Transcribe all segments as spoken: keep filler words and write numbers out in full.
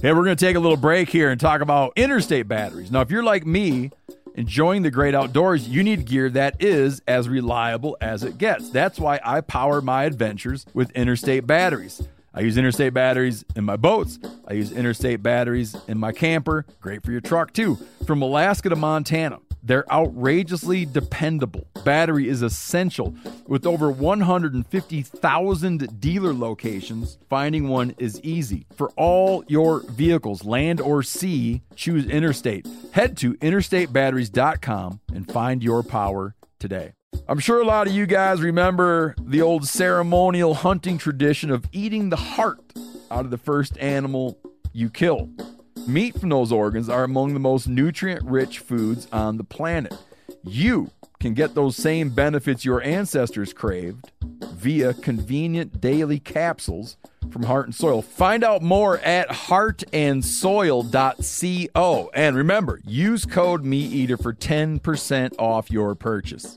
Hey, we're going to take a little break here and talk about Interstate batteries. Now, if you're like me, enjoying the great outdoors, you need gear that is as reliable as it gets. That's why I power my adventures with Interstate batteries. I use Interstate batteries in my boats. I use Interstate batteries in my camper. Great for your truck, too. From Alaska to Montana, they're outrageously dependable. Battery is essential. With over one hundred fifty thousand dealer locations, finding one is easy. For all your vehicles, land or sea, choose Interstate. Head to interstate batteries dot com and find your power today. I'm sure a lot of you guys remember the old ceremonial hunting tradition of eating the heart out of the first animal you kill. Meat from those organs are among the most nutrient-rich foods on the planet. You can get those same benefits your ancestors craved via convenient daily capsules from Heart and Soil. Find out more at heart and soil dot co. And remember, use code MeatEater for ten percent off your purchase.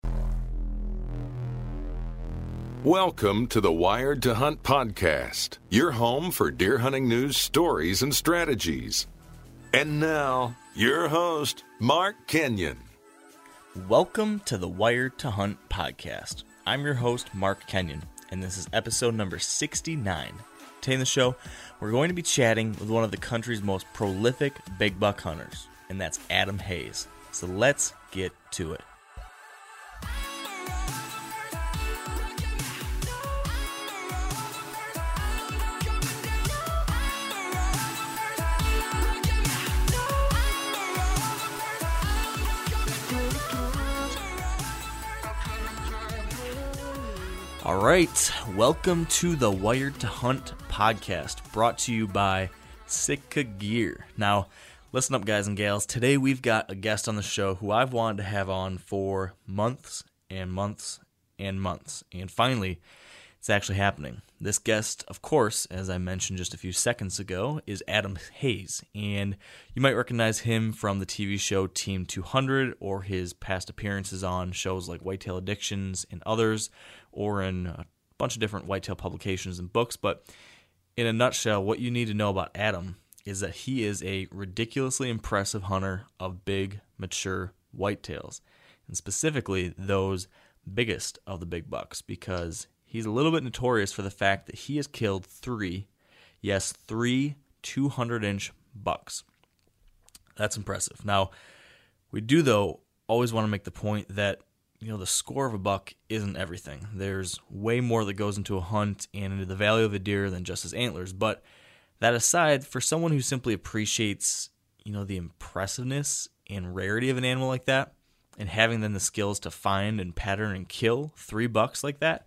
Welcome to the Wired to Hunt podcast, your home for deer hunting news, stories, and strategies. And now, your host, Mark Kenyon. Welcome to the Wired to Hunt podcast. I'm your host, Mark Kenyon, and this is episode number sixty-nine. Today in the show, we're going to be chatting with one of the country's most prolific big buck hunters, and that's Adam Hayes. So let's get to it. All right, welcome to the Wired to Hunt podcast, brought to you by Sitka Gear. Now, listen up, guys and gals. Today we've got a guest on the show who I've wanted to have on for months and months and months, and finally, it's actually happening. This guest, of course, as I mentioned just a few seconds ago, is Adam Hayes, and you might recognize him from the T V show Team two hundred or his past appearances on shows like Whitetail Addictions and others, or in a bunch of different whitetail publications and books. But in a nutshell, what you need to know about Adam is that he is a ridiculously impressive hunter of big, mature whitetails, and specifically those biggest of the big bucks, because he's a little bit notorious for the fact that he has killed three, yes, three two hundred inch bucks. That's impressive. Now, we do, though, always want to make the point that, you know, the score of a buck isn't everything. There's way more that goes into a hunt and into the value of a deer than just his antlers. But that aside, for someone who simply appreciates, you know, the impressiveness and rarity of an animal like that, and having then the skills to find and pattern and kill three bucks like that,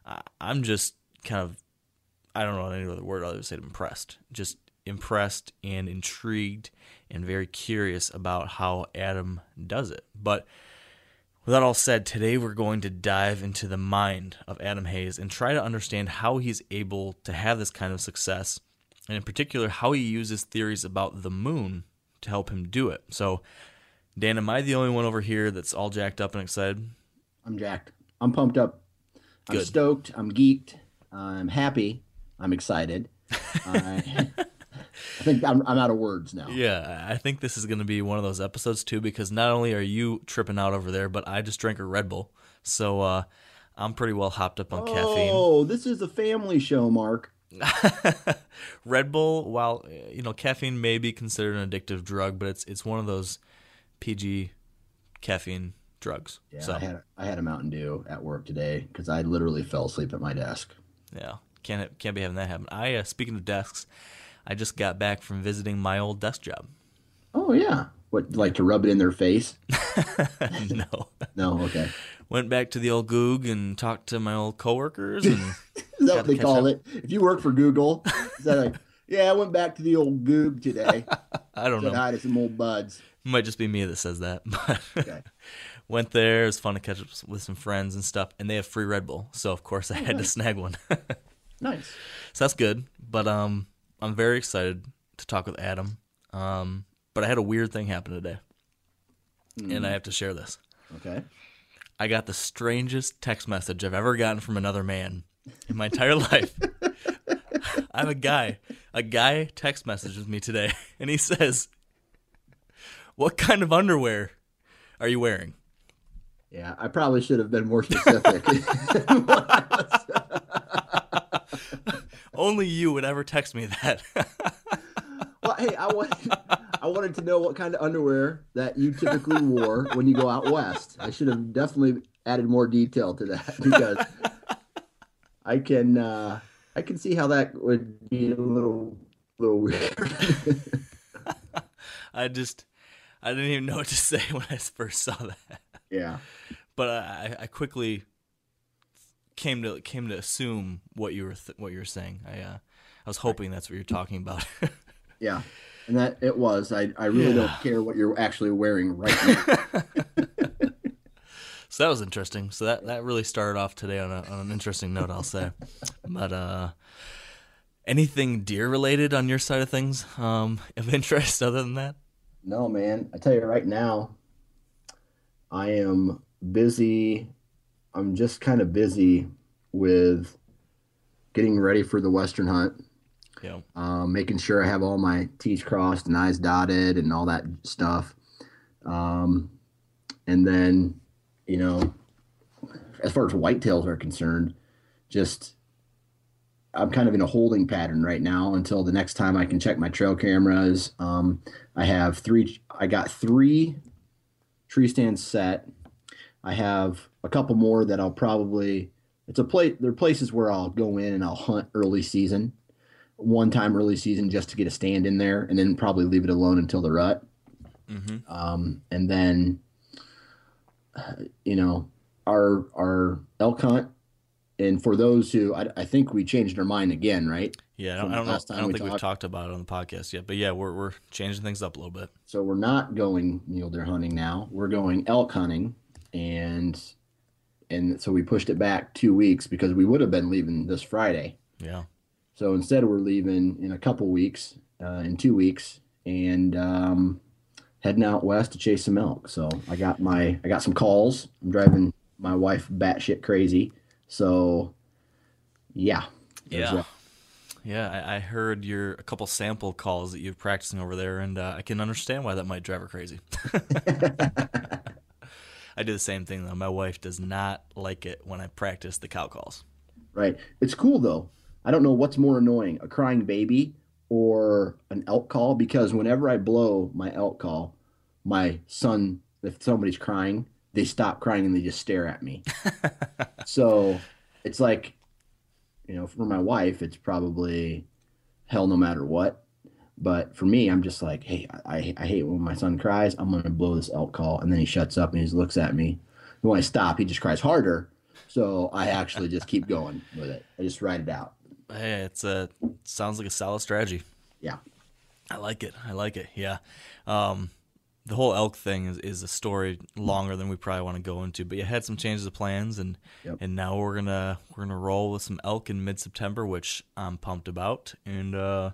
I'm just kind of, I don't know any other word other than say impressed. Just impressed and intrigued and very curious about how Adam does it. But with that all said, today we're going to dive into the mind of Adam Hayes and try to understand how he's able to have this kind of success, and in particular, how he uses theories about the moon to help him do it. So, Dan, am I the only one over here that's all jacked up and excited? I'm jacked. I'm pumped up. I'm Good. stoked. I'm geeked. I'm happy. I'm excited. I, I think I'm, I'm out of words now. Yeah, I think this is going to be one of those episodes, too, because not only are you tripping out over there, but I just drank a Red Bull. So uh, I'm pretty well hopped up on oh, caffeine. Oh, this is a family show, Mark. Red Bull, while, you know, caffeine may be considered an addictive drug, but it's it's one of those P G caffeine drugs. Yeah, so, I had I had a Mountain Dew at work today because I literally fell asleep at my desk. Yeah, can't can't be having that happen. I uh, speaking of desks, I just got back from visiting my old desk job. Oh yeah, what, like to rub it in their face? No, no, okay. Went back to the old Goog and talked to my old coworkers. And is that what they call up. it? If you work for Google, is that like, yeah, I went back to the old Goog today. I don't Said know. hi to some old buds. It might just be me that says that. But okay. Went there. It was fun to catch up with some friends and stuff. And they have free Red Bull. So, of course, I had to snag one. Nice. So that's good. But um, I'm very excited to talk with Adam. Um, but I had a weird thing happen today. Mm. And I have to share this. Okay. I got the strangest text message I've ever gotten from another man in my entire life. I have a guy. A guy text messages me today, and he says, "What kind of underwear are you wearing?" Yeah, I probably should have been more specific. Only you would ever text me that. Well, hey, I wanted, I wanted to know what kind of underwear that you typically wore when you go out west. I should have definitely added more detail to that because I can uh, I can see how that would be a little little weird. I just I didn't even know what to say when I first saw that. Yeah, but I, I quickly came to came to assume what you were th- what you were saying. I uh, I was hoping that's what you're talking about. Yeah, and that it was. I I really Yeah. don't care what you're actually wearing right now. So that was interesting. So that, that really started off today on, a, on an interesting note, I'll say. But uh, anything deer related on your side of things um, of interest other than that? No, man. I tell you right now, I am busy. I'm just kind of busy with getting ready for the Western hunt, Yeah. um, making sure I have all my T's crossed and I's dotted and all that stuff. Um, and then, you know, as far as whitetails are concerned, just I'm kind of in a holding pattern right now until the next time I can check my trail cameras. Um, I have three. I got three tree stands set. I have a couple more that I'll probably. It's a place. There are places where I'll go in and I'll hunt early season, one time early season just to get a stand in there, and then probably leave it alone until the rut. Mm-hmm. Um, and then, you know, our our elk hunt. And for those who, I, I think we changed our mind again, right? Yeah, I don't, From I don't the know. last time I don't we think we've talked. talked about it on the podcast yet. But yeah, we're we're changing things up a little bit. So we're not going mule deer hunting now. We're going elk hunting, and and so we pushed it back two weeks because we would have been leaving this Friday. Yeah. So instead, we're leaving in a couple weeks, uh, in two weeks, and um, heading out west to chase some elk. So I got my I got some calls. I'm driving my wife batshit crazy. So yeah, there's Yeah. that. Yeah, I, I heard your a couple sample calls that you're practicing over there, and uh, I can understand why that might drive her crazy. I do the same thing though. My wife does not like it when I practice the cow calls. Right. It's cool though. I don't know what's more annoying, a crying baby or an elk call, because whenever I blow my elk call, my son, if somebody's crying, they stop crying and they just stare at me. So it's like, you know, for my wife, it's probably hell no matter what. But for me, I'm just like, hey, I, I hate when my son cries. I'm going to blow this elk call. And then he shuts up and he just looks at me. And when I stop, he just cries harder. So I actually just keep going with it. I just ride it out. Hey, it's a sounds like a solid strategy. Yeah. I like it. I like it. Yeah. Um, the whole elk thing is, is a story longer than we probably want to go into, but you had some changes of plans, and Yep. and now we're gonna we're gonna roll with some elk in mid September, which I'm pumped about. And uh,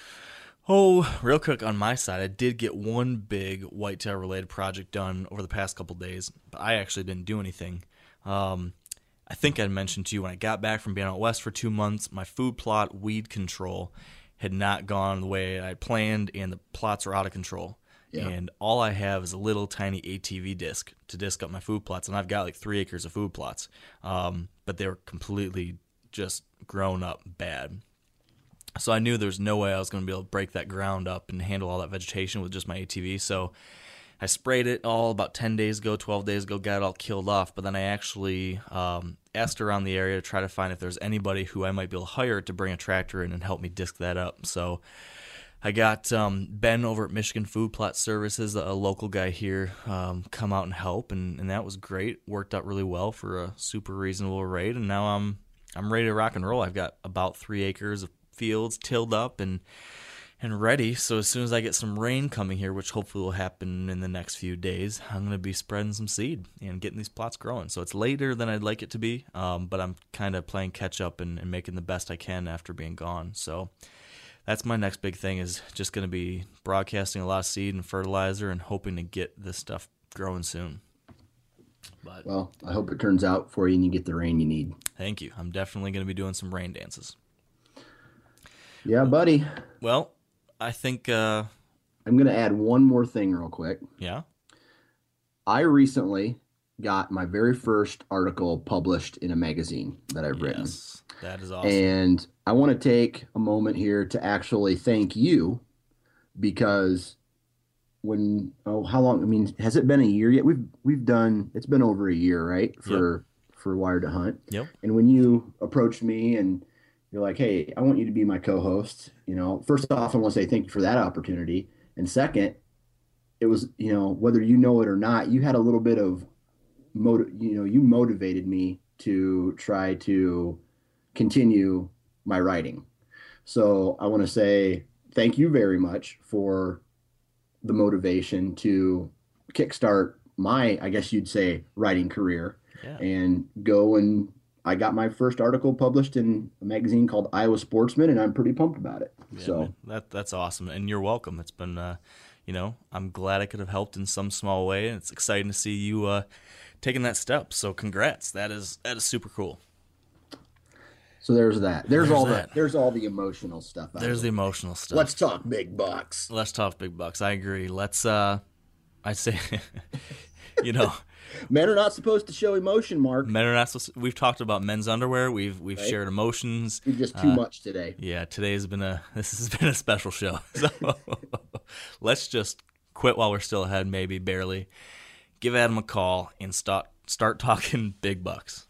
oh, real quick on my side, I did get one big whitetail related project done over the past couple days, but I actually didn't do anything. Um, I think I mentioned to you when I got back from being out west for two months, my food plot weed control had not gone the way I planned, and the plots are out of control. Yeah. And all I have is a little tiny A T V disc to disc up my food plots, and I've got like three acres of food plots, um, but they were completely just grown up bad. So I knew there was no way I was going to be able to break that ground up and handle all that vegetation with just my A T V. So I sprayed it all about ten days ago, twelve days ago, got it all killed off. But then I actually um, asked around the area to try to find if there's anybody who I might be able to hire to bring a tractor in and help me disc that up. So I got um, Ben over at Michigan Food Plot Services, a local guy here, um, come out and help, and, and that was great. Worked out really well for a super reasonable rate, and now I'm I'm ready to rock and roll. I've got about three acres of fields tilled up and and ready. So as soon as I get some rain coming here, which hopefully will happen in the next few days, I'm going to be spreading some seed and getting these plots growing. So it's later than I'd like it to be, um, but I'm kind of playing catch up and, and making the best I can after being gone. So that's my next big thing, is just going to be broadcasting a lot of seed and fertilizer and hoping to get this stuff growing soon. But Well, I hope it turns out for you and you get the rain you need. thank you. I'm definitely going to be doing some rain dances. Yeah, buddy. Well, I think, uh, I'm going to add one more thing real quick. yeah. I recently got my very first article published in a magazine that I've written. Yes, that is awesome. And I want to take a moment here to actually thank you because when, oh, how long, I mean, has it been a year yet? We've, we've done, it's been over a year, right? For, yep. for Wired to Hunt. Yep. And when you approached me and you're like, hey, I want you to be my co-host, you know, first off, I want to say thank you for that opportunity. And second, it was, you know, whether you know it or not, you had a little bit of, motiv- you know, you motivated me to try to continue my writing. So I want to say thank you very much for the motivation to kickstart my, I guess you'd say, writing career. Yeah. And go and I got my first article published in a magazine called Iowa Sportsman, and I'm pretty pumped about it. Yeah, so man, that that's awesome, and you're welcome. It's been, uh, you know, I'm glad I could have helped in some small way, and it's exciting to see you uh, taking that step. So, congrats. That is that is super cool. So there's that. There's, There's all that. the there's all the emotional stuff. Out There's of the it. emotional stuff. Let's talk big bucks. Let's talk big bucks. I agree. Let's. Uh, I say, you know. Men are not supposed to show emotion, Mark. Men are not supposed to, we've talked about men's underwear. We've we've Right? shared emotions. We're just too Uh, much today. Yeah, today's been a this has been a special show. So let's just quit while we're still ahead, maybe barely. Give Adam a call and start start talking big bucks.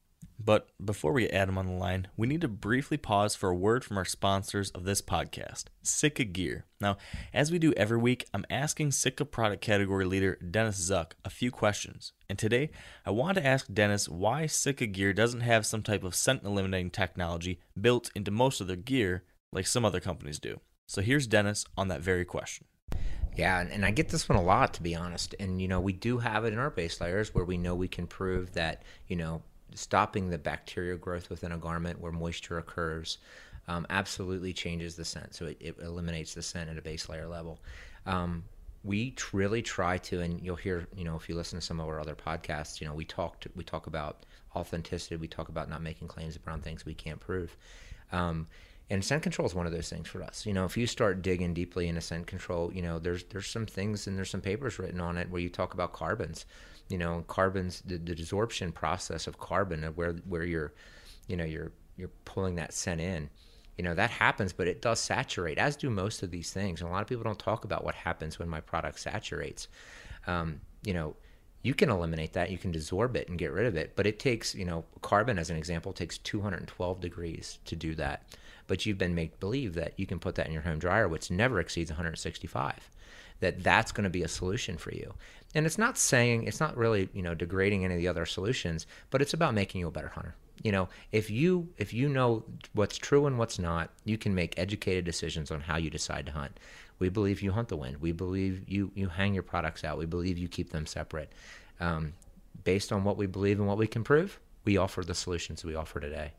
But before we get Adam on the line, we need to briefly pause for a word from our sponsors of this podcast, Sitka Gear. Now, as we do every week, I'm asking Sitka product category leader Dennis Zuck a few questions. And today, I want to ask Dennis why Sitka Gear doesn't have some type of scent eliminating technology built into most of their gear like some other companies do. So here's Dennis on that very question. Yeah, and, and I get this one a lot, to be honest. And, you know, we do have it in our base layers where we know we can prove that, you know, stopping the bacterial growth within a garment where moisture occurs um, absolutely changes the scent. So it, it eliminates the scent at a base layer level. Um, we tr- really try to, and you'll hear, you know, if you listen to some of our other podcasts, you know, we talk to, we talk about authenticity. We talk about not making claims around things we can't prove. Um, and scent control is one of those things for us. You know, if you start digging deeply into scent control, you know, there's there's some things and there's some papers written on it where you talk about carbons. You know, carbons, the, the desorption process of carbon, of where where you're, you know, you're you're pulling that scent in. You know, that happens, but it does saturate, as do most of these things. And a lot of people don't talk about what happens when my product saturates. Um, you know, you can eliminate that, you can desorb it and get rid of it, but it takes, you know, carbon as an example takes two hundred twelve degrees to do that. But you've been made believe that you can put that in your home dryer, which never exceeds one hundred sixty-five. That that's going to be a solution for you. And it's not saying, it's not really, you know, degrading any of the other solutions, but it's about making you a better hunter. You know, if you if you know what's true and what's not, you can make educated decisions on how you decide to hunt. We believe you hunt the wind. We believe you, you hang your products out. We believe you keep them separate. Um, based on what we believe and what we can prove, we offer the solutions we offer today.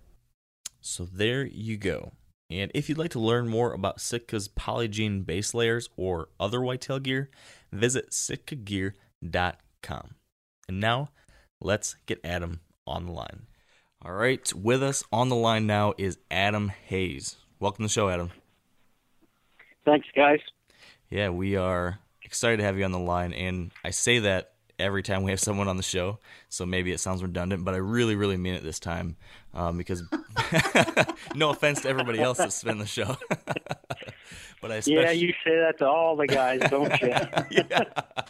So there you go. And if you'd like to learn more about Sitka's Polygene base layers or other whitetail gear, visit sitka gear dot com. And now, let's get Adam on the line. All right, with us on the line now is Adam Hayes. Welcome to the show, Adam. Thanks, guys. Yeah, we are excited to have you on the line, and I say that every time we have someone on the show, so maybe it sounds redundant, but I really, really mean it this time, um, because no offense to everybody else that's been on the show. But I especially... Yeah, you say that to all the guys, don't you? Yeah.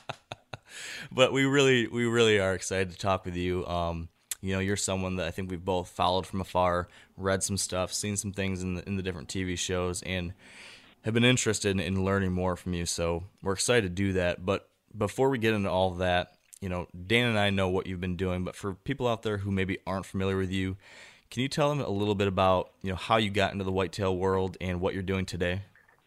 But we really, we really are excited to talk with you. Um, you know, you're someone that I think we've both followed from afar, read some stuff, seen some things in the, in the different T V shows, and have been interested in, in learning more from you. So we're excited to do that. But before we get into all of that, you know, Dan and I know what you've been doing, but for people out there who maybe aren't familiar with you, can you tell them a little bit about, you know, how you got into the whitetail world and what you're doing today?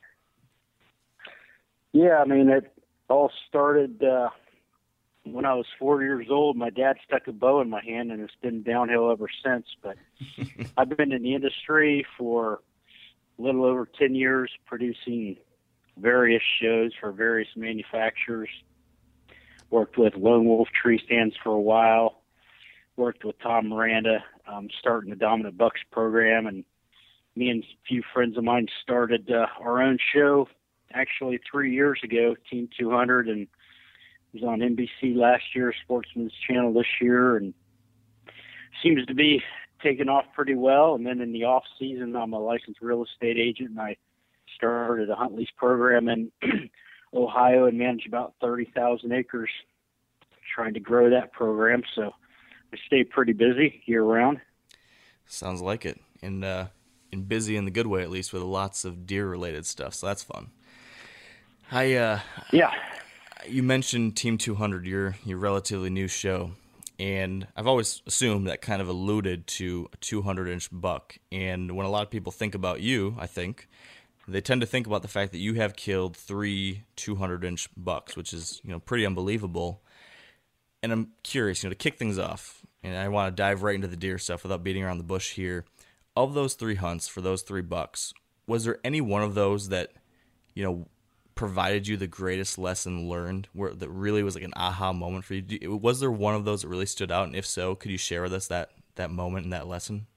Yeah, I mean, it all started uh, when I was four years old. My dad stuck a bow in my hand, and it's been downhill ever since. But I've been in the industry for a little over ten years, producing various shows for various manufacturers. Worked with Lone Wolf Tree Stands for a while. Worked with Tom Miranda, um, starting the Dominant Bucks program, and me and a few friends of mine started uh, our own show actually three years ago, Team two hundred, and it was on N B C last year, Sportsman's Channel this year, and seems to be taking off pretty well. And then in the off season, I'm a licensed real estate agent, and I started a hunt lease program in Ohio and manage about thirty thousand acres, trying to grow that program. So I stay pretty busy year round. Sounds like it. And, uh, and busy in the good way, at least, with lots of deer related stuff. So that's fun. I, uh, yeah, you mentioned Team two hundred, your, your relatively new show. And I've always assumed that kind of alluded to a two hundred inch buck. And when a lot of people think about you, I think, they tend to think about the fact that you have killed three two hundred inch bucks, which is, you know, pretty unbelievable. And I'm curious, you know, to kick things off, and I want to dive right into the deer stuff without beating around the bush here. Of those three hunts for those three bucks, was there any one of those that, you know, provided you the greatest lesson learned, where that really was like an aha moment for you? Was there one of those that really stood out? And if so, could you share with us that, that moment and that lesson?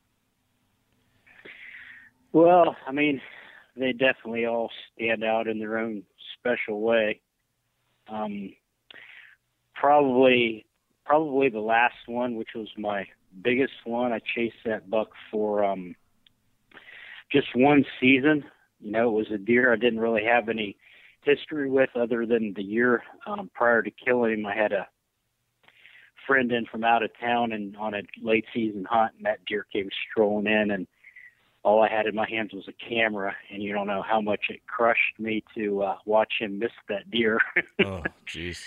Well, I mean, they definitely all stand out in their own special way. Um, probably, probably the last one, which was my biggest one. I chased that buck for um, just one season. You know, it was a deer I didn't really have any history with other than the year um, prior to killing him. I had a friend in from out of town and on a late season hunt, and that deer came strolling in, and all I had in my hands was a camera, and you don't know how much it crushed me to uh, watch him miss that deer. Oh, jeez.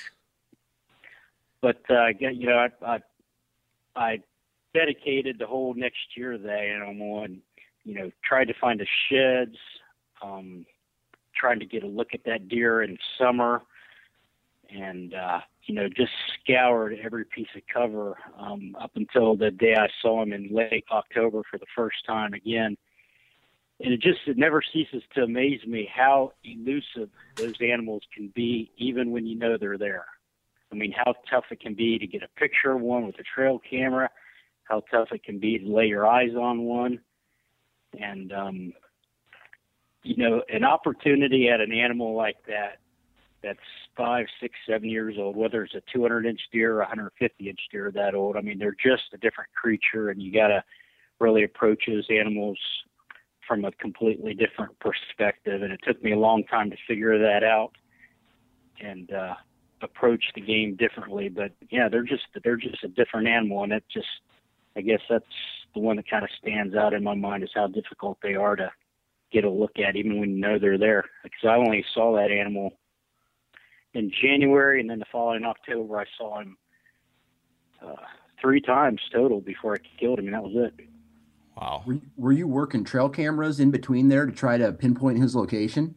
But uh, you know, I, I I dedicated the whole next year to that animal, and you know, tried to find the sheds, um, trying to get a look at that deer in summer, and uh, you know, just scoured every piece of cover um, up until the day I saw him in late October for the first time again. And it just, it never ceases to amaze me how elusive those animals can be, even when you know they're there. I mean, how tough it can be to get a picture of one with a trail camera, how tough it can be to lay your eyes on one. And, um, you know, an opportunity at an animal like that, that's five, six, seven years old, whether it's a two hundred inch deer or a one hundred fifty inch deer that old, I mean, they're just a different creature, and you got to really approach those animals from a completely different perspective. And it took me a long time to figure that out and uh, approach the game differently. But yeah, they're just they're just a different animal, and it just, I guess that's the one that kind of stands out in my mind, is how difficult they are to get a look at, even when you know they're there. Because I only saw that animal in January, and then the following October, I saw him uh, three times total before I killed him, and that was it. Wow. Were, were you working trail cameras in between there to try to pinpoint his location?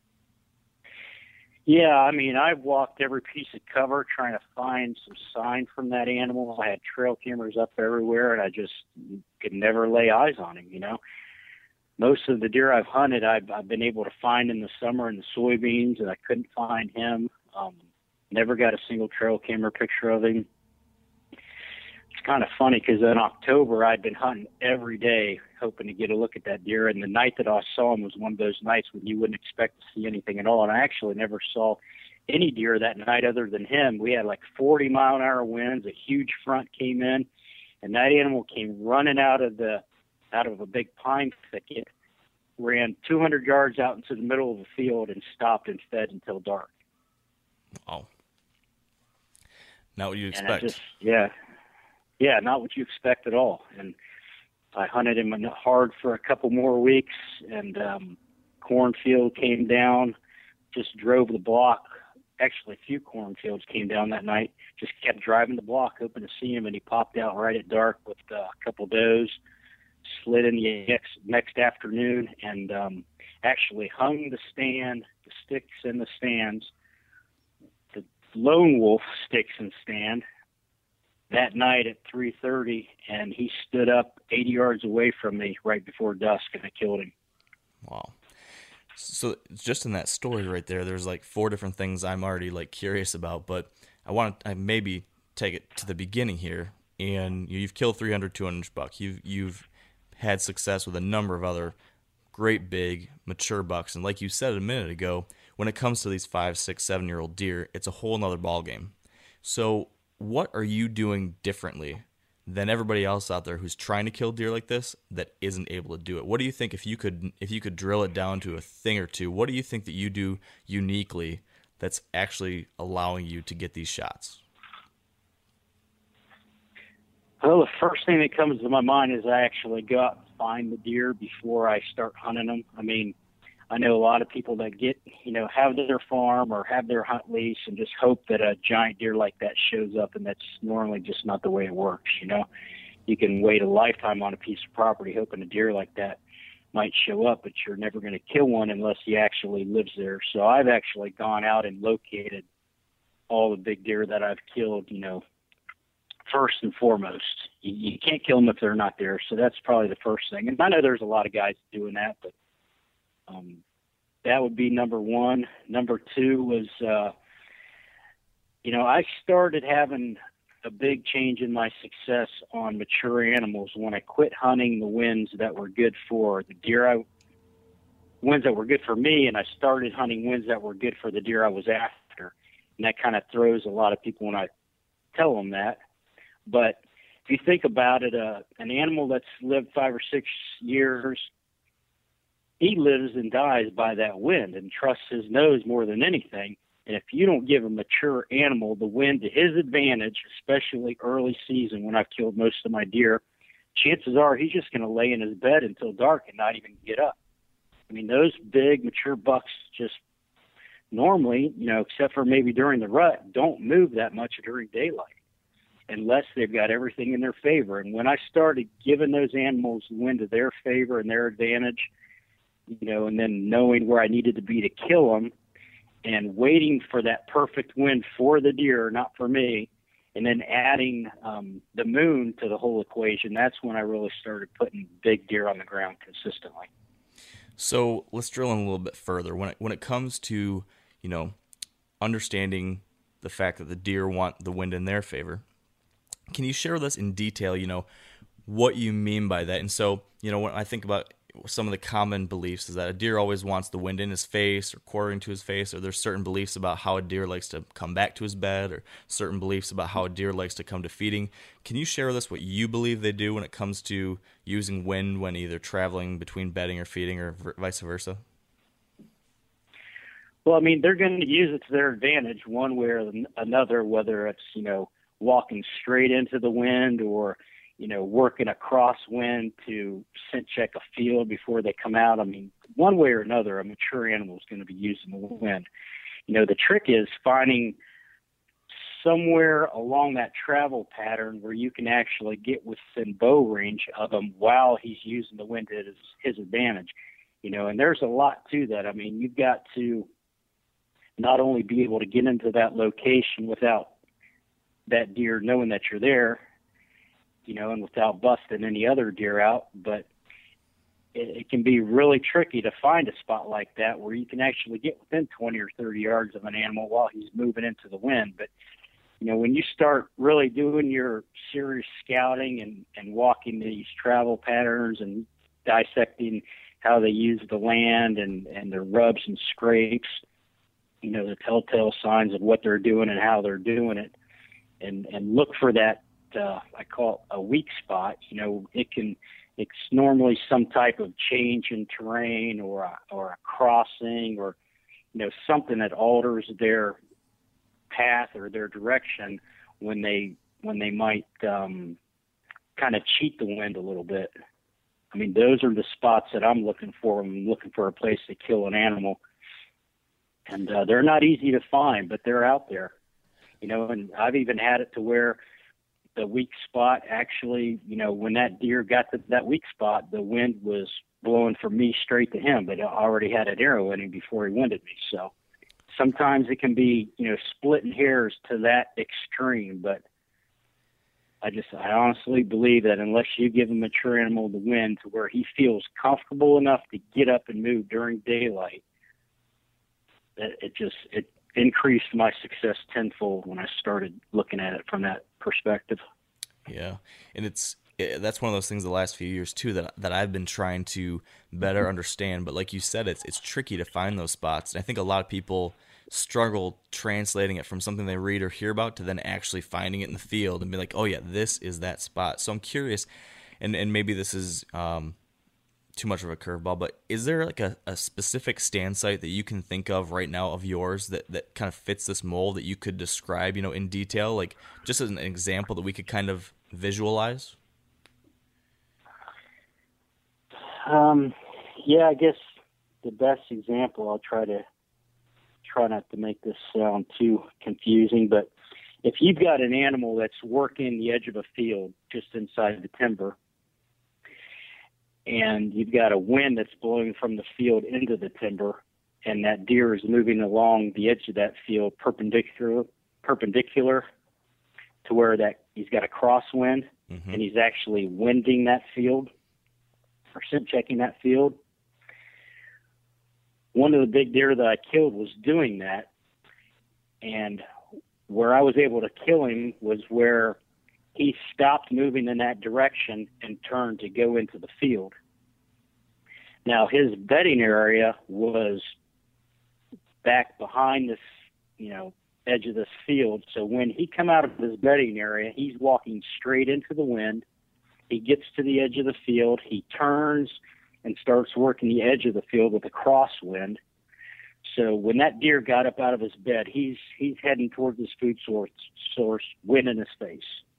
Yeah, I mean, I walked every piece of cover trying to find some sign from that animal. I had trail cameras up everywhere, and I just could never lay eyes on him, you know. Most of the deer I've hunted, I've, I've been able to find in the summer in the soybeans, and I couldn't find him. Um, never got a single trail camera picture of him. It's kind of funny because in October, I'd been hunting every day, hoping to get a look at that deer. And the night that I saw him was one of those nights when you wouldn't expect to see anything at all. And I actually never saw any deer that night other than him. We had like forty mile an hour winds. A huge front came in, and that animal came running out of the out of a big pine thicket, ran two hundred yards out into the middle of the field, and stopped and fed until dark. Oh, not what you And I expect. just, yeah, yeah, not what you expect at all. And I hunted him hard for a couple more weeks, and um, cornfield came down, just drove the block. Actually, a few cornfields came down that night, just kept driving the block, hoping to see him, and he popped out right at dark with uh, a couple does, slid in the next, next afternoon, and um, actually hung the stand, the sticks in the stands, the lone wolf sticks and stand, that night at three thirty, and he stood up eighty yards away from me right before dusk, and I killed him. Wow. So just in that story right there, there's like four different things I'm already like curious about, but I want to I maybe take it to the beginning here. And you've killed three hundred, two hundred inch buck. You've you've had success with a number of other great big mature bucks. And like you said a minute ago, when it comes to these five, six, seven year old deer, it's a whole nother ballgame. So what are you doing differently than everybody else out there who's trying to kill deer like this that isn't able to do it? What do you think, if you could if you could drill it down to a thing or two, what do you think that you do uniquely that's actually allowing you to get these shots? Well, the first thing that comes to my mind is I actually go out and find the deer before I start hunting them. I mean, I know a lot of people that get, you know, have their farm or have their hunt lease and just hope that a giant deer like that shows up, and that's normally just not the way it works, you know. You can wait a lifetime on a piece of property hoping a deer like that might show up, but you're never going to kill one unless he actually lives there. So I've actually gone out and located all the big deer that I've killed, you know, first and foremost. You, you can't kill them if they're not there, so that's probably the first thing. And I know there's a lot of guys doing that, but Um, that would be number one. Number two was, uh, you know, I started having a big change in my success on mature animals when I quit hunting the wins that were good for the deer I, wins that were good for me, and I started hunting wins that were good for the deer I was after. And that kind of throws a lot of people when I tell them that. But if you think about it, uh, an animal that's lived five or six years, he lives and dies by that wind and trusts his nose more than anything. And if you don't give a mature animal the wind to his advantage, especially early season when I've killed most of my deer, chances are he's just going to lay in his bed until dark and not even get up. I mean, those big mature bucks just normally, you know, except for maybe during the rut, don't move that much during daylight unless they've got everything in their favor. And when I started giving those animals the wind to their favor and their advantage, you know, and then knowing where I needed to be to kill them and waiting for that perfect wind for the deer, not for me, and then adding um, the moon to the whole equation, that's when I really started putting big deer on the ground consistently. So let's drill in a little bit further. When it, when it comes to, you know, understanding the fact that the deer want the wind in their favor, can you share with us in detail, you know, what you mean by that? And so, you know, when I think about some of the common beliefs is that a deer always wants the wind in his face or quartering to his face, or there's certain beliefs about how a deer likes to come back to his bed, or certain beliefs about how a deer likes to come to feeding. Can you share with us what you believe they do when it comes to using wind when either traveling between bedding or feeding, or vice versa? Well, I mean, they're going to use it to their advantage one way or another, whether it's, you know, walking straight into the wind or, you know, working a crosswind to scent check a field before they come out. I mean, one way or another, a mature animal is going to be using the wind. You know, the trick is finding somewhere along that travel pattern where you can actually get within bow range of him while he's using the wind to his, his advantage. You know, and there's a lot to that. I mean, you've got to not only be able to get into that location without that deer knowing that you're there, you know, and without busting any other deer out, but it, it can be really tricky to find a spot like that where you can actually get within twenty or thirty yards of an animal while he's moving into the wind. But, you know, when you start really doing your serious scouting and, and walking these travel patterns and dissecting how they use the land and, and their rubs and scrapes, you know, the telltale signs of what they're doing and how they're doing it, and, and look for that, Uh, I call it a weak spot. You know, it can, it's normally some type of change in terrain or a, or a crossing or, you know, something that alters their path or their direction when they, when they might um, kind of cheat the wind a little bit. I mean, those are the spots that I'm looking for when I'm looking for a place to kill an animal. And uh, they're not easy to find, but they're out there, you know, and I've even had it to where the weak spot actually, you know, when that deer got to that weak spot, the wind was blowing from me straight to him, but I already had an arrow in him before he winded me. So sometimes it can be, you know, splitting hairs to that extreme, but I just, I honestly believe that unless you give a mature animal the wind to where he feels comfortable enough to get up and move during daylight, that it just, it increased my success tenfold when I started looking at it from that perspective. Yeah. And it's, it, that's one of those things the last few years too that that I've been trying to better understand. But like you said, it's it's tricky to find those spots, and I think a lot of people struggle translating it from something they read or hear about to then actually finding it in the field and be like, oh yeah, this is that spot. So I'm curious, and, and maybe this is um, too much of a curveball, but is there like a, a specific stand site that you can think of right now of yours that, that kind of fits this mold that you could describe, you know, in detail, like just as an example that we could kind of visualize? Um, yeah, I guess the best example, I'll try to try not to make this sound too confusing, but if you've got an animal that's working the edge of a field just inside the timber, and you've got a wind that's blowing from the field into the timber, and that deer is moving along the edge of that field perpendicular perpendicular to where that he's got a crosswind, mm-hmm. and he's actually winding that field or scent checking that field. One of the big deer that I killed was doing that, and where I was able to kill him was where he stopped moving in that direction and turned to go into the field. Now, his bedding area was back behind this, you know, edge of this field, so when he come out of his bedding area, he's walking straight into the wind. He gets to the edge of the field, he turns and starts working the edge of the field with a crosswind. So when that deer got up out of his bed, he's he's heading towards his food source, source, wind in his face.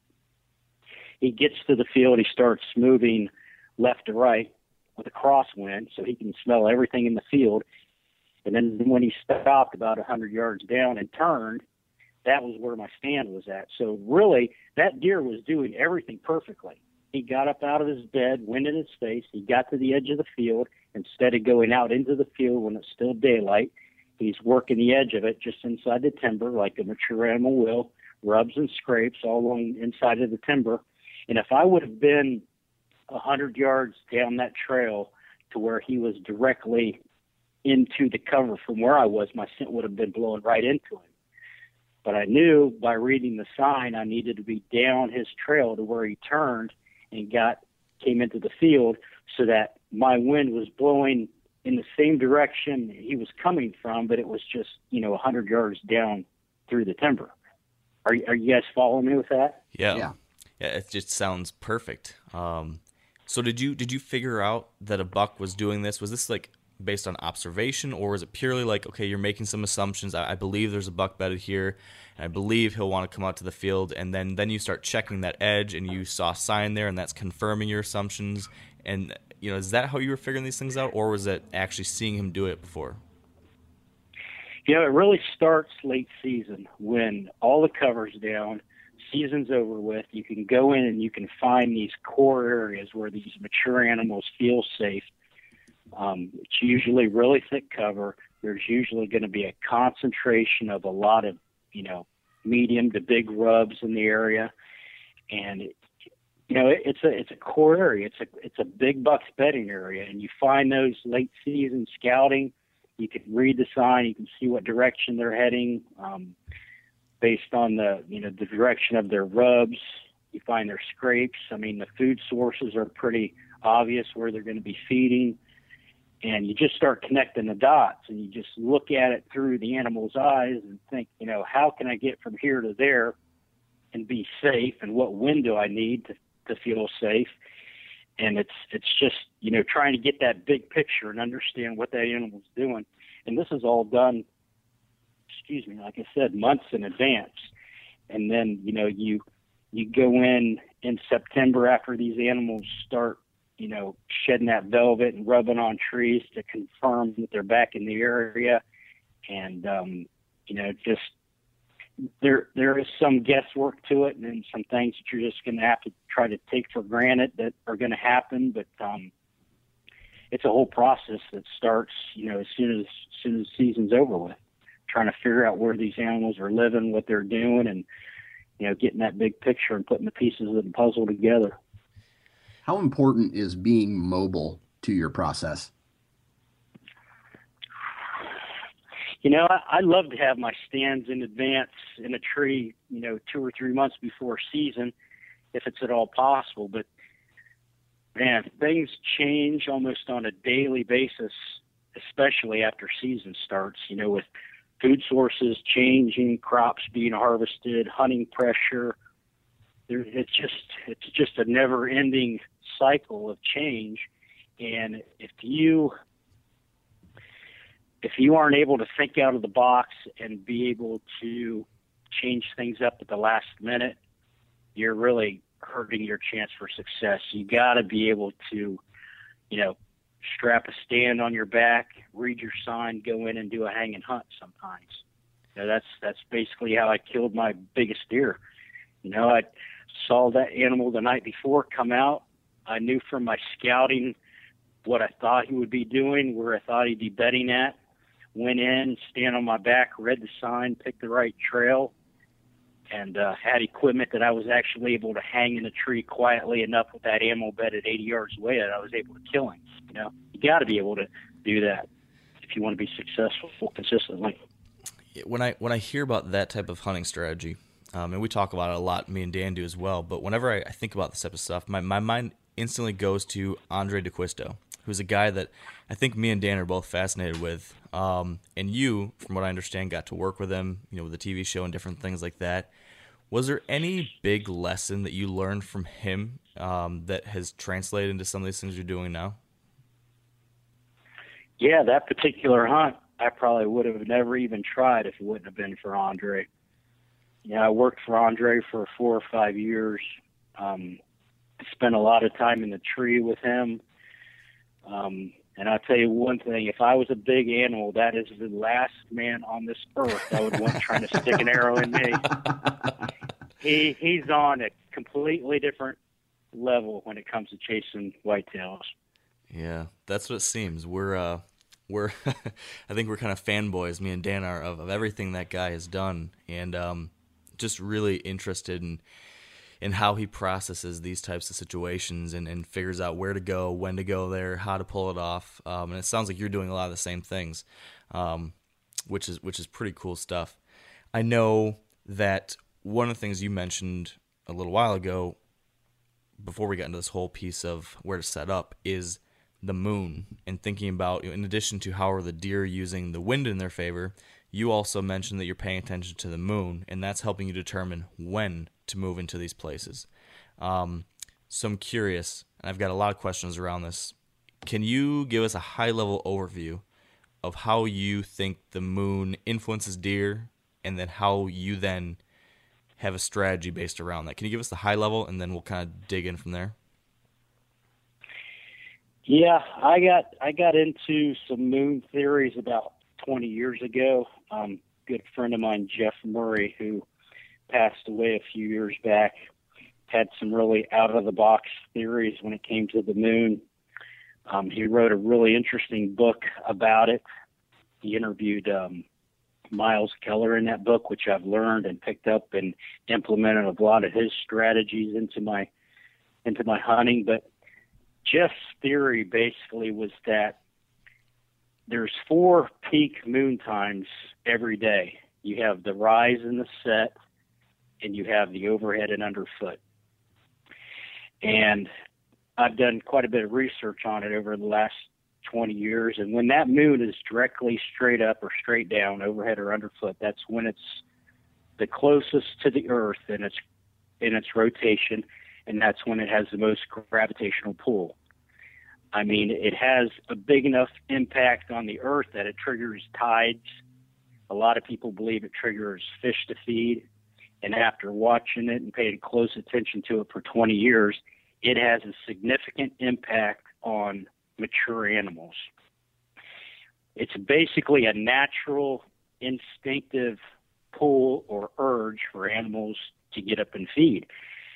He gets to the field, he starts moving left to right with a crosswind so he can smell everything in the field. And then when he stopped about one hundred yards down and turned, that was where my stand was at. So really, that deer was doing everything perfectly. He got up out of his bed, wind in his face. He got to the edge of the field. Instead of going out into the field when it's still daylight, he's working the edge of it just inside the timber like a mature animal will, rubs and scrapes all along inside of the timber. And if I would have been one hundred yards down that trail to where he was directly into the cover from where I was, my scent would have been blowing right into him. But I knew by reading the sign I needed to be down his trail to where he turned and got came into the field so that my wind was blowing in the same direction he was coming from, but it was just, you know, one hundred yards down through the timber. Are, are you guys following me with that? Yeah. Yeah. Yeah, it just sounds perfect. Um, so did you did you figure out that a buck was doing this? Was this like based on observation, or was it purely like, okay, you're making some assumptions, I, I believe there's a buck bedded here, and I believe he'll want to come out to the field, and then, then you start checking that edge, and you saw a sign there, and that's confirming your assumptions, and, you know, is that how you were figuring these things out, or was it actually seeing him do it before? You know, it really starts late season when all the cover's down, season's over with, you can go in and you can find these core areas where these mature animals feel safe. Um, it's usually really thick cover. There's usually going to be a concentration of a lot of, you know, medium to big rubs in the area, and it, you know, it, it's a it's a core area. It's a it's a big buck's bedding area, and you find those late season scouting. You can read the sign. You can see what direction they're heading um, based on the you know the direction of their rubs. You find their scrapes. I mean, the food sources are pretty obvious where they're going to be feeding. And you just start connecting the dots, and you just look at it through the animal's eyes and think, you know, how can I get from here to there and be safe, and what wind do I need to, to feel safe? And it's it's just, you know, trying to get that big picture and understand what that animal's doing. And this is all done, excuse me, like I said, months in advance. And then, you know, you you go in in September after these animals start, you know, shedding that velvet and rubbing on trees to confirm that they're back in the area. And, um, you know, just there there is some guesswork to it, and then some things that you're just going to have to try to take for granted that are going to happen. But um, it's a whole process that starts, you know, as soon as, as soon as the season's over with, trying to figure out where these animals are living, what they're doing, and, you know, getting that big picture and putting the pieces of the puzzle together. How important is being mobile to your process? You know, I, I love to have my stands in advance in a tree, you know, two or three months before season, if it's at all possible. But man, things change almost on a daily basis, especially after season starts, you know, with food sources changing, crops being harvested, hunting pressure. There, it's just it's just a never-ending cycle of change. And if you if you aren't able to think out of the box and be able to change things up at the last minute, you're really hurting your chance for success. You got to be able to, you know, strap a stand on your back, read your sign, go in and do a hang and hunt sometimes. You know, that's that's basically how I killed my biggest deer. You know, I saw that animal the night before come out. I knew from my scouting what I thought he would be doing, where I thought he'd be bedding at. Went in, stand on my back, read the sign, picked the right trail, and uh, had equipment that I was actually able to hang in a tree quietly enough with that animal bedded eighty yards away that I was able to kill him. You know, you got to be able to do that if you want to be successful consistently. When I when I hear about that type of hunting strategy, um, and we talk about it a lot, me and Dan do as well, but whenever I, I think about this type of stuff, my, my mind instantly goes to Andre DeQuisto, who's a guy that I think me and Dan are both fascinated with. Um, and you, from what I understand, got to work with him, you know, with the T V show and different things like that. Was there any big lesson that you learned from him um, that has translated into some of these things you're doing now? Yeah, that particular hunt, I probably would have never even tried if it wouldn't have been for Andre. Yeah, I worked for Andre for four or five years. Um, I spent a lot of time in the tree with him. Um, and I'll tell you one thing, if I was a big animal, that is the last man on this earth that would want trying to stick an arrow in me. He he's on a completely different level when it comes to chasing whitetails. Yeah, that's what it seems. We're uh, we're I think we're kind of fanboys, me and Dan are, of, of everything that guy has done, and um, just really interested in in how he processes these types of situations and, and figures out where to go, when to go there, how to pull it off. Um, and it sounds like you're doing a lot of the same things, um, which is which is pretty cool stuff. I know that one of the things you mentioned a little while ago, before we got into this whole piece of where to set up, is the moon, and thinking about, in addition to how are the deer using the wind in their favor, you also mentioned that you're paying attention to the moon, and that's helping you determine when to move into these places. Um, so I'm curious, and I've got a lot of questions around this. Can you give us a high-level overview of how you think the moon influences deer, and then how you then have a strategy based around that? Can you give us the high level, and then we'll kind of dig in from there? Yeah, I got I got into some moon theories about twenty years ago. Um, good friend of mine, Jeff Murray, who passed away a few years back, had some really out-of-the-box theories when it came to the moon. Um, he wrote a really interesting book about it. He interviewed um, Miles Keller in that book, which I've learned and picked up and implemented a lot of his strategies into my into my hunting. But Jeff's theory basically was that there's four peak moon times every day. You have the rise and the set, and you have the overhead and underfoot. And I've done quite a bit of research on it over the last twenty years. And when that moon is directly straight up or straight down, overhead or underfoot, that's when it's the closest to the earth in its in its rotation, and that's when it has the most gravitational pull. I mean, it has a big enough impact on the earth that it triggers tides. A lot of people believe it triggers fish to feed. And after watching it and paying close attention to it for twenty years, it has a significant impact on mature animals. It's basically a natural, instinctive pull or urge for animals to get up and feed.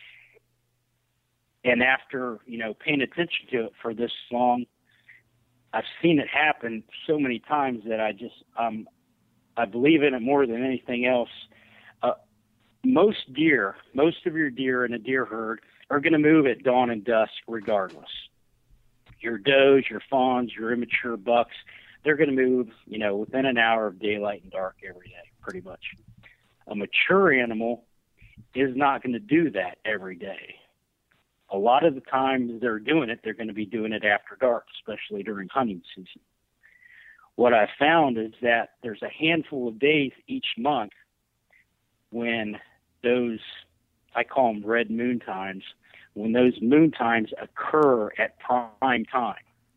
And after, you know, paying attention to it for this long, I've seen it happen so many times that I just, um, I believe in it more than anything else. Uh, most deer, most of your deer in a deer herd are going to move at dawn and dusk regardless. Your does, your fawns, your immature bucks, they're going to move, you know, within an hour of daylight and dark every day, pretty much. A mature animal is not going to do that every day. a lot of the time they're doing it, they're going to be doing it after dark, especially during hunting season. What I found is that there's a handful of days each month when those, I call them red moon times, when those moon times occur at prime time.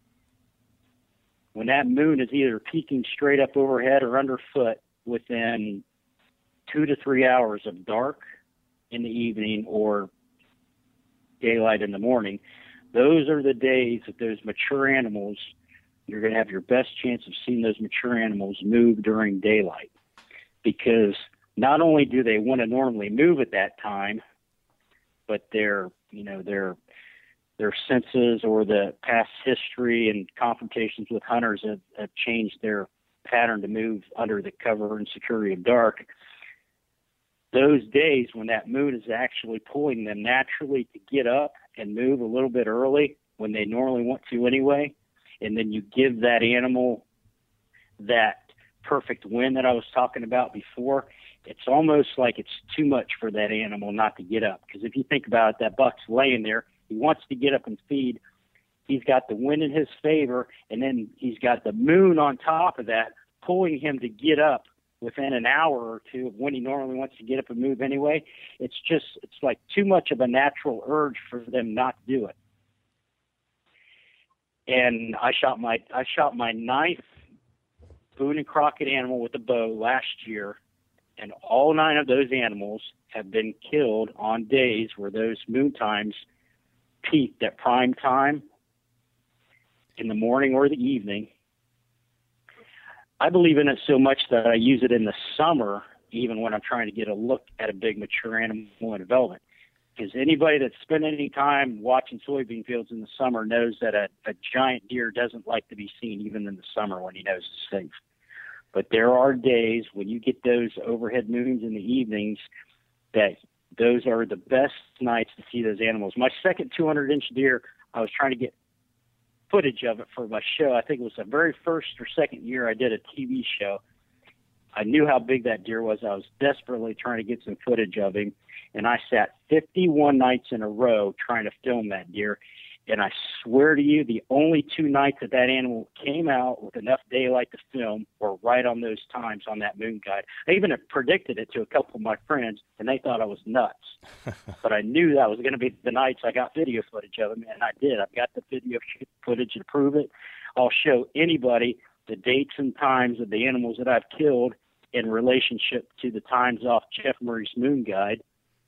When that moon is either peeking straight up overhead or underfoot within two to three hours of dark in the evening or daylight in the morning, those are the days that those mature animals, you're going to have your best chance of seeing those mature animals move during daylight. Because not only do they want to normally move at that time, but their, you know, their their senses or the past history and confrontations with hunters have, have changed their pattern to move under the cover and security of dark. Those days when that moon is actually pulling them naturally to get up and move a little bit early when they normally want to anyway, and then you give that animal that perfect wind that I was talking about before, it's almost like it's too much for that animal not to get up. Because if you think about it, that buck's laying there, he wants to get up and feed. He's got the wind in his favor, and then he's got the moon on top of that pulling him to get up within an hour or two of when he normally wants to get up and move anyway. It's just, it's like too much of a natural urge for them not to do it. And I shot my, I shot my ninth Boone and Crockett animal with a bow last year, and all nine of those animals have been killed on days where those moon times peaked at prime time in the morning or the evening. I believe in it so much that I use it in the summer, even when I'm trying to get a look at a big mature animal in development. Because anybody that's spent any time watching soybean fields in the summer knows that a, a giant deer doesn't like to be seen even in the summer when he knows it's safe. But there are days when you get those overhead moons in the evenings that those are the best nights to see those animals. My second two hundred inch deer, I was trying to get footage of it for my show. I think it was the very first or second year I did a T V show. I knew how big that deer was. I was desperately trying to get some footage of him, and I sat fifty-one nights in a row trying to film that deer. And I swear to you, the only two nights that that animal came out with enough daylight to film were right on those times on that moon guide. I even predicted it to a couple of my friends, and they thought I was nuts. But I knew that was going to be the nights I got video footage of him, and I did. I've got the video footage to prove it. I'll show anybody the dates and times of the animals that I've killed in relationship to the times off Jeff Murray's moon guide.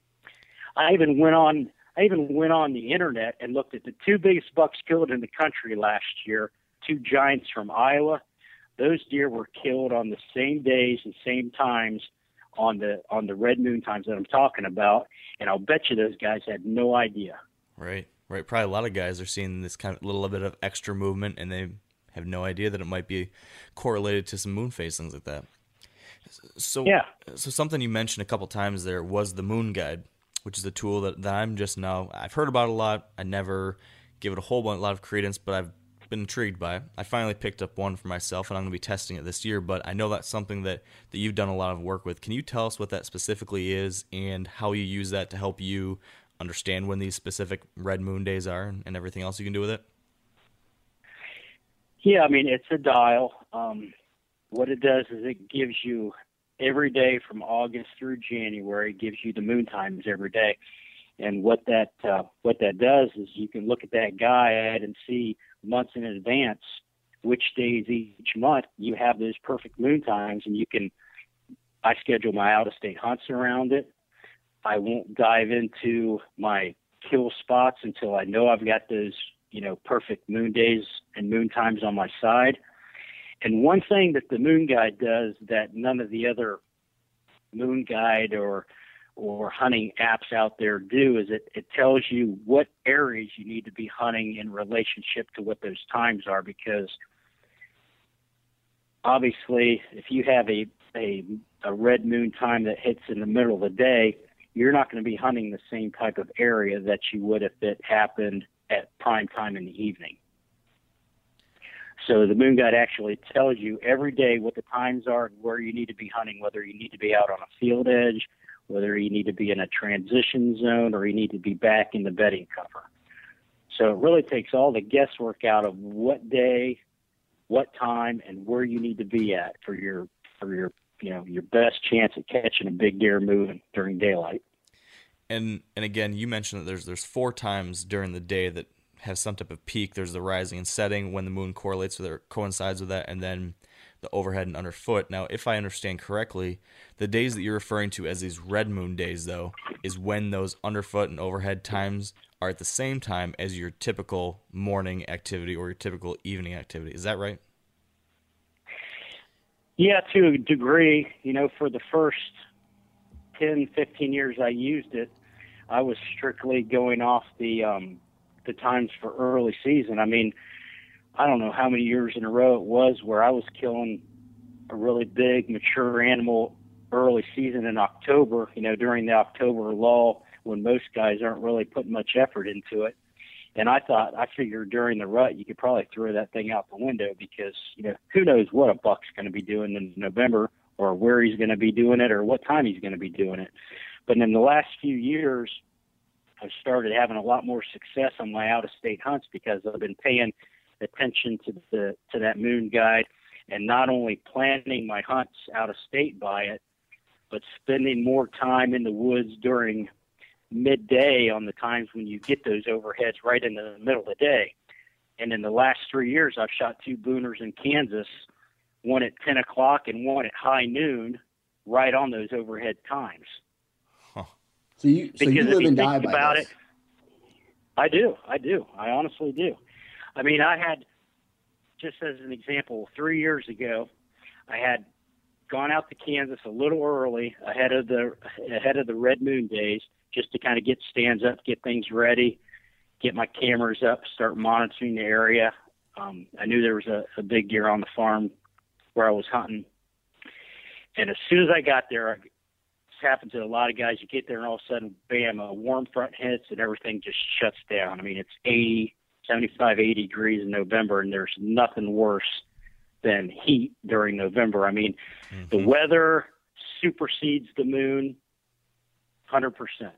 I even went on I even went on the internet and looked at the two biggest bucks killed in the country last year, two giants from Iowa. Those deer were killed on the same days and same times on the on the red moon times that I'm talking about, and I'll bet you those guys had no idea. Right, right. Probably a lot of guys are seeing this kind of little bit of extra movement, and they have no idea that it might be correlated to some moon phase, things like that. So, yeah. So something you mentioned a couple times there was the moon guide, which is a tool that, that I'm just now, I've heard about a lot. I never give it a whole bunch, a lot of credence, but I've been intrigued by it. I finally picked up one for myself, and I'm going to be testing it this year, but I know that's something that, that you've done a lot of work with. Can you tell us what that specifically is and how you use that to help you understand when these specific red moon days are and, and everything else you can do with it? Yeah, I mean, it's a dial. Um, what it does is it gives you every day from August through January, gives you the moon times every day. And what that uh, what that does is you can look at that guide and see months in advance which days each month you have those perfect moon times, and you can. I schedule my out-of-state hunts around it. I won't dive into my kill spots until I know I've got those, you know, perfect moon days and moon times on my side. And one thing that the moon guide does that none of the other moon guide or or hunting apps out there do is it, it tells you what areas you need to be hunting in relationship to what those times are, because obviously if you have a, a, a red moon time that hits in the middle of the day, you're not going to be hunting the same type of area that you would if it happened at prime time in the evening. So the moon guide actually tells you every day what the times are and where you need to be hunting, whether you need to be out on a field edge, whether you need to be in a transition zone, or you need to be back in the bedding cover. So it really takes all the guesswork out of what day, what time, and where you need to be at for your for your you know your best chance at catching a big deer moving during daylight. And and again, you mentioned that there's there's four times during the day that have some type of peak. There's the rising and setting when the moon correlates with or coincides with that, and then the overhead and underfoot. Now, if I understand correctly, the days that you're referring to as these red moon days, though, is when those underfoot and overhead times are at the same time as your typical morning activity or your typical evening activity. Is that right? Yeah, to a degree. You know, for the first ten, fifteen years I used it, I was strictly going off the um, the times for early season. I mean, I don't know how many years in a row it was where I was killing a really big mature animal early season in October, you know, during the October lull when most guys aren't really putting much effort into it. And I thought, I figured during the rut, you could probably throw that thing out the window because, you know, who knows what a buck's going to be doing in November or where he's going to be doing it or what time he's going to be doing it. But in the last few years, I've started having a lot more success on my out-of-state hunts because I've been paying attention to the to that moon guide and not only planning my hunts out-of-state by it, but spending more time in the woods during midday on the times when you get those overheads right in the middle of the day. And in the last three years, I've shot two booners in Kansas, one at ten o'clock and one at high noon, right on those overhead times. Huh. So you, so because you live and die by about this. it, I do. I do. I honestly do. I mean, I had, just as an example, three years ago, I had gone out to Kansas a little early ahead of the ahead of the red moon days, just to kind of get stands up, get things ready, get my cameras up, start monitoring the area. Um, I knew there was a, a big deer on the farm where I was hunting. And as soon as I got there, this happens to a lot of guys, you get there and all of a sudden, bam, a warm front hits and everything just shuts down. I mean, it's eighty, seventy-five, eighty degrees in November, and there's nothing worse than heat during November. I mean, mm-hmm. the weather supersedes the moon one hundred percent.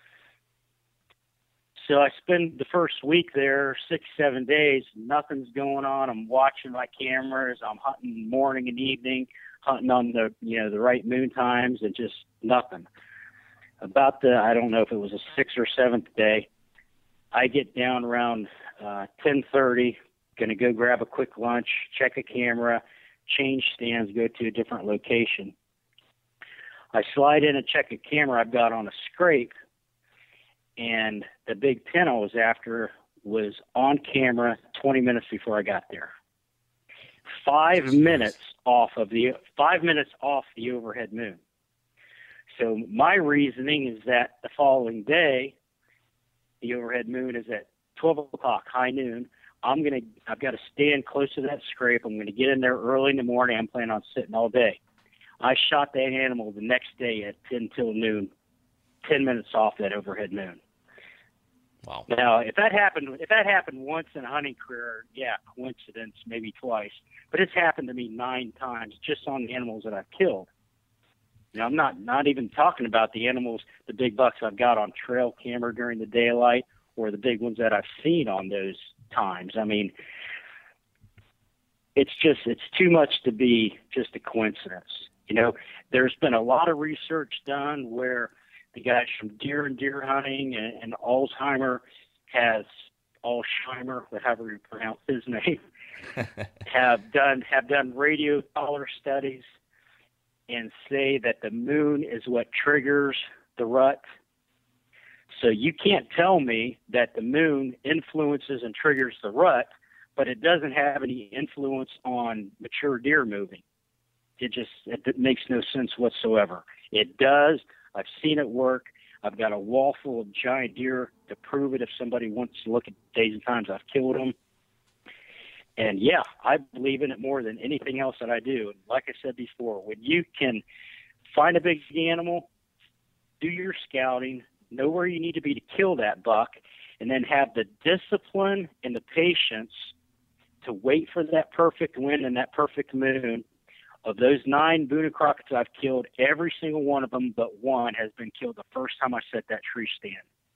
So I spend the first week there, six, seven days, nothing's going on. I'm watching my cameras. I'm hunting morning and evening, hunting on the, you know, the right moon times and just nothing. About the, I don't know if it was a sixth or seventh day, I get down around uh, ten thirty, going to go grab a quick lunch, check a camera, change stands, go to a different location. I slide in and check a camera I've got on a scrape, and the big pin I was after was on camera twenty minutes before I got there. Five minutes off of the five minutes off the overhead moon. So my reasoning is that the following day, the overhead moon is at twelve o'clock, high noon. I'm gonna I've got to stand close to that scrape. I'm gonna get in there early in the morning. I'm planning on sitting all day. I shot that animal the next day at ten till noon, ten minutes off that overhead moon. Wow. Now, if that happened, if that happened once in a hunting career, yeah, coincidence, maybe twice. But it's happened to me nine times just on the animals that I've killed. Now, I'm not not even talking about the animals, the big bucks I've got on trail camera during the daylight, or the big ones that I've seen on those times. I mean, it's just it's too much to be just a coincidence. You know, there's been a lot of research done where the guys from Deer and Deer Hunting and, and Alzheimer has Alzheimer, whatever you pronounce his name, have done have done radio collar studies and say that the moon is what triggers the rut. So you can't tell me that the moon influences and triggers the rut, but it doesn't have any influence on mature deer moving. It just it, it makes no sense whatsoever. It does. I've seen it work. I've got a wall full of giant deer to prove it if somebody wants to look at days and times I've killed them. And, yeah, I believe in it more than anything else that I do. And like I said before, when you can find a big animal, do your scouting, know where you need to be to kill that buck, and then have the discipline and the patience to wait for that perfect wind and that perfect moon. Of those nine Boone and Crockett's I've killed, every single one of them but one has been killed the first time I set that tree stand.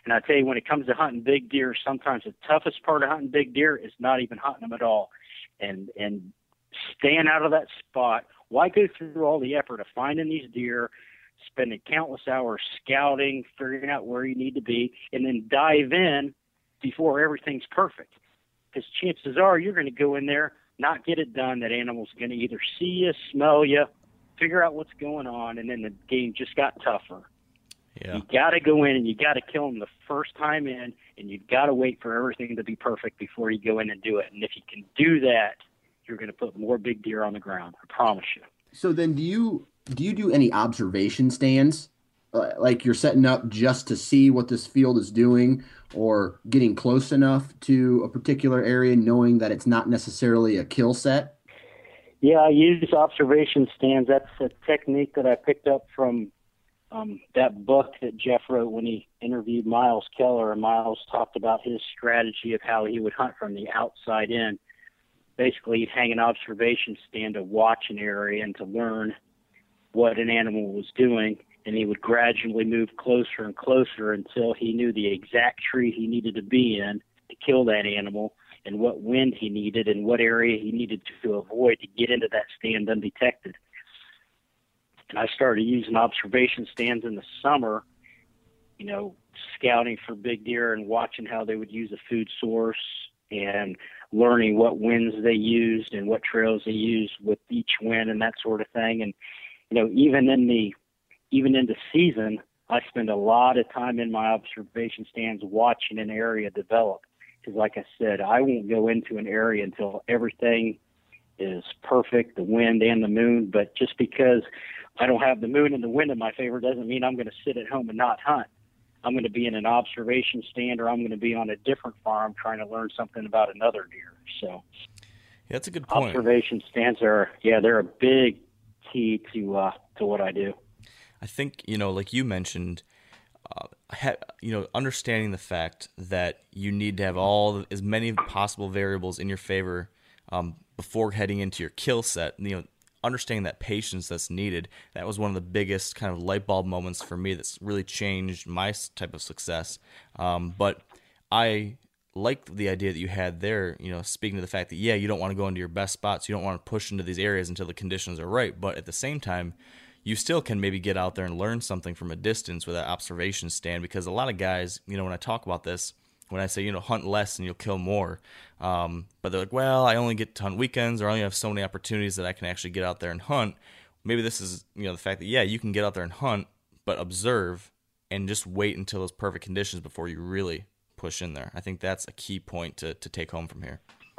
And I tell you, when it comes to hunting big deer, sometimes the toughest part of hunting big deer is not even hunting them at all. And, and staying out of that spot. Why go through all the effort of finding these deer, spending countless hours scouting, figuring out where you need to be, and then dive in before everything's perfect? Because chances are you're going to go in there, not get it done. That animal's going to either see you, smell you, figure out what's going on, and then the game just got tougher. Yeah. You got to go in and you got to kill them the first time in, and you got to wait for everything to be perfect before you go in and do it. And if you can do that, you're going to put more big deer on the ground. I promise you. So then, do you do you do any observation stands, uh, like you're setting up just to see what this field is doing, or getting close enough to a particular area, knowing that it's not necessarily a kill set? Yeah, I use observation stands. That's a technique that I picked up from um, that book that Jeff wrote when he interviewed Miles Keller. And Miles talked about his strategy of how he would hunt from the outside in. Basically, he'd hang an observation stand to watch an area and to learn what an animal was doing, and he would gradually move closer and closer until he knew the exact tree he needed to be in to kill that animal, and what wind he needed and what area he needed to avoid to get into that stand undetected. And I started using observation stands in the summer, you know, scouting for big deer and watching how they would use a food source and learning what winds they used and what trails they used with each wind and that sort of thing. And, you know, even in the, even in the season, I spend a lot of time in my observation stands watching an area develop. Because like I said, I won't go into an area until everything is perfect, the wind and the moon. But just because I don't have the moon and the wind in my favor doesn't mean I'm going to sit at home and not hunt. I'm going to be in an observation stand, or I'm going to be on a different farm trying to learn something about another deer. So yeah, that's a good point. Observation stands are, yeah, they're a big key to uh, to what I do. I think, you know, like you mentioned, uh, ha- you know, understanding the fact that you need to have all as many possible variables in your favor um, before heading into your kill set. You know, understanding that patience that's needed, that was one of the biggest kind of light bulb moments for me that's really changed my type of success. Um, but I like the idea that you had there, you know, speaking to the fact that, yeah, you don't want to go into your best spots. You don't want to push into these areas until the conditions are right. But at the same time, you still can maybe get out there and learn something from a distance with that observation stand, because a lot of guys, you know, when I talk about this, when I say, you know, hunt less and you'll kill more, um, but they're like, well, I only get to hunt weekends, or I only have so many opportunities that I can actually get out there and hunt. Maybe this is, you know, the fact that, yeah, you can get out there and hunt, but observe and just wait until those perfect conditions before you really push in there. I think that's a key point to, to take home from here.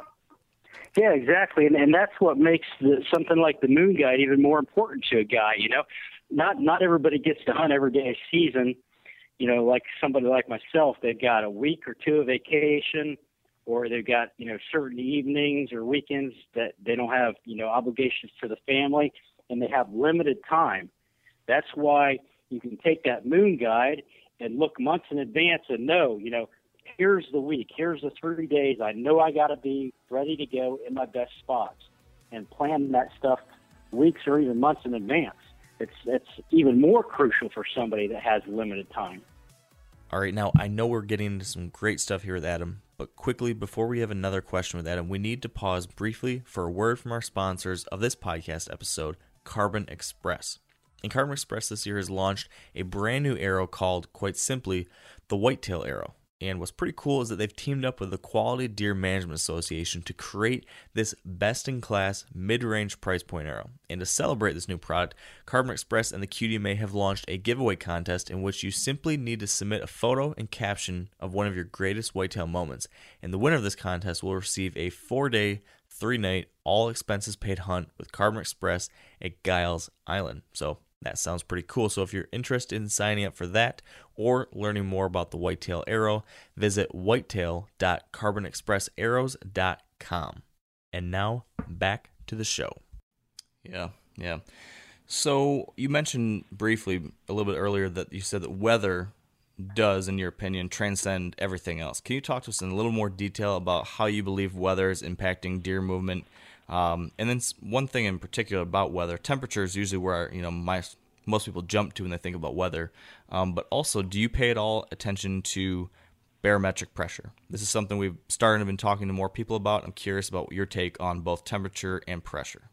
Yeah, exactly, and and that's what makes the, something like the Moon Guide even more important to a guy. You know, not not everybody gets to hunt every day of season. You know, like somebody like myself, they've got a week or two of vacation, or they've got, you know, certain evenings or weekends that they don't have, you know, obligations to the family, and they have limited time. That's why you can take that Moon Guide and look months in advance and know, you know, here's the week, here's the three days. I know I got to be ready to go in my best spots, and plan that stuff weeks or even months in advance. It's it's even more crucial for somebody that has limited time. All right, now I know we're getting into some great stuff here with Adam, but quickly, before we have another question with Adam, we need to pause briefly for a word from our sponsors of this podcast episode, Carbon Express. And Carbon Express this year has launched a brand new arrow called, quite simply, the Whitetail Arrow. And what's pretty cool is that they've teamed up with the Quality Deer Management Association to create this best-in-class mid-range price point arrow. And to celebrate this new product, Carbon Express and the Q D M A have launched a giveaway contest in which you simply need to submit a photo and caption of one of your greatest whitetail moments. And the winner of this contest will receive a four-day, three-night, all-expenses-paid hunt with Carbon Express at Giles Island. So that sounds pretty cool. So if you're interested in signing up for that or learning more about the Whitetail Arrow, visit whitetail dot carbon express arrows dot com. And now back to the show. Yeah, yeah. So you mentioned briefly a little bit earlier that you said that weather does, in your opinion, transcend everything else. Can you talk to us in a little more detail about how you believe weather is impacting deer movement? Um, and then one thing in particular about weather, temperature is usually where, you know, my most people jump to when they think about weather. Um, but also, do you pay at all attention to barometric pressure? This is something we've started to been talking to more people about. I'm curious about your take on both temperature and pressure.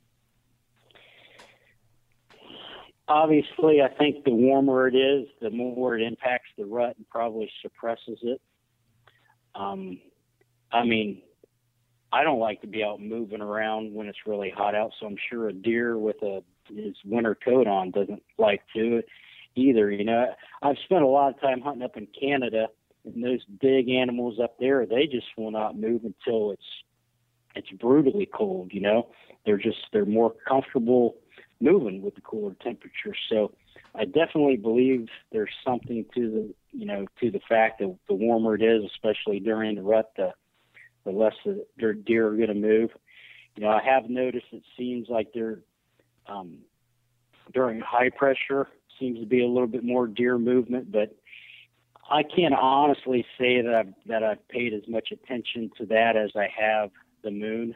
Obviously, I think the warmer it is, the more it impacts the rut and probably suppresses it. Um, I mean, I don't like to be out moving around when it's really hot out, so I'm sure a deer with a his winter coat on doesn't like to either. You know, I've spent a lot of time hunting up in Canada, and those big animals up there, they just will not move until it's it's brutally cold. You know, they're just they're more comfortable moving with the cooler temperature. So I definitely believe there's something to the you know to the fact that the warmer it is, especially during the rut, the the less the deer are going to move. You know, I have noticed it seems like they're um, during high pressure seems to be a little bit more deer movement, but I can't honestly say that I've, that I've paid as much attention to that as I have the moon.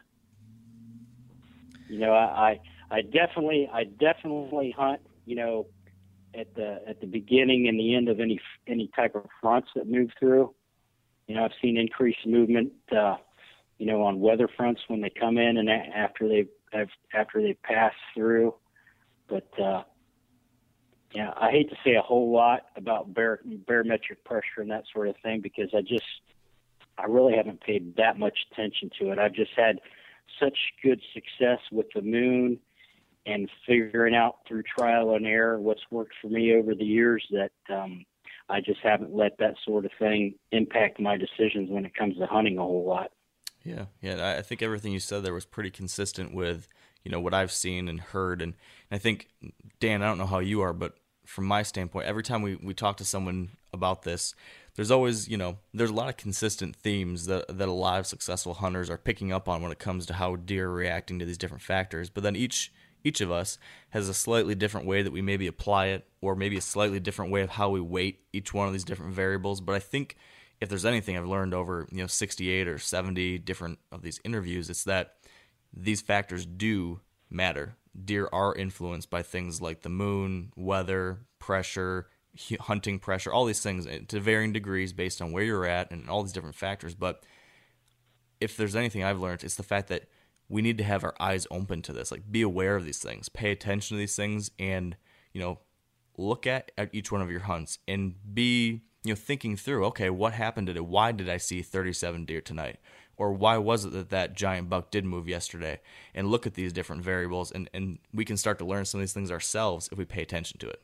You know, I, I, I definitely, I definitely hunt, you know, at the, at the beginning and the end of any, any type of fronts that move through. You know, I've seen increased movement, uh, you know, on weather fronts when they come in and a- after they after they pass through. But uh, yeah, I hate to say a whole lot about bar- barometric pressure and that sort of thing because I just I really haven't paid that much attention to it. I've just had such good success with the moon and figuring out through trial and error what's worked for me over the years that um, I just haven't let that sort of thing impact my decisions when it comes to hunting a whole lot. Yeah, yeah. I think everything you said there was pretty consistent with, you know, what I've seen and heard. And I think, Dan, I don't know how you are, but from my standpoint, every time we, we talk to someone about this, there's always, you know, there's a lot of consistent themes that, that a lot of successful hunters are picking up on when it comes to how deer are reacting to these different factors. But then each each of us has a slightly different way that we maybe apply it, or maybe a slightly different way of how we weight each one of these different variables. But I think if there's anything I've learned over, you know, sixty-eight or seventy different of these interviews, it's that these factors do matter. Deer are influenced by things like the moon, weather, pressure, hunting pressure, all these things to varying degrees based on where you're at and all these different factors. But if there's anything I've learned, it's the fact that we need to have our eyes open to this, like be aware of these things, pay attention to these things, and, you know, look at, at each one of your hunts and be, you know, thinking through, okay, what happened today? Why did I see thirty-seven deer tonight? Or why was it that that giant buck did move yesterday? And look at these different variables, and, and we can start to learn some of these things ourselves if we pay attention to it.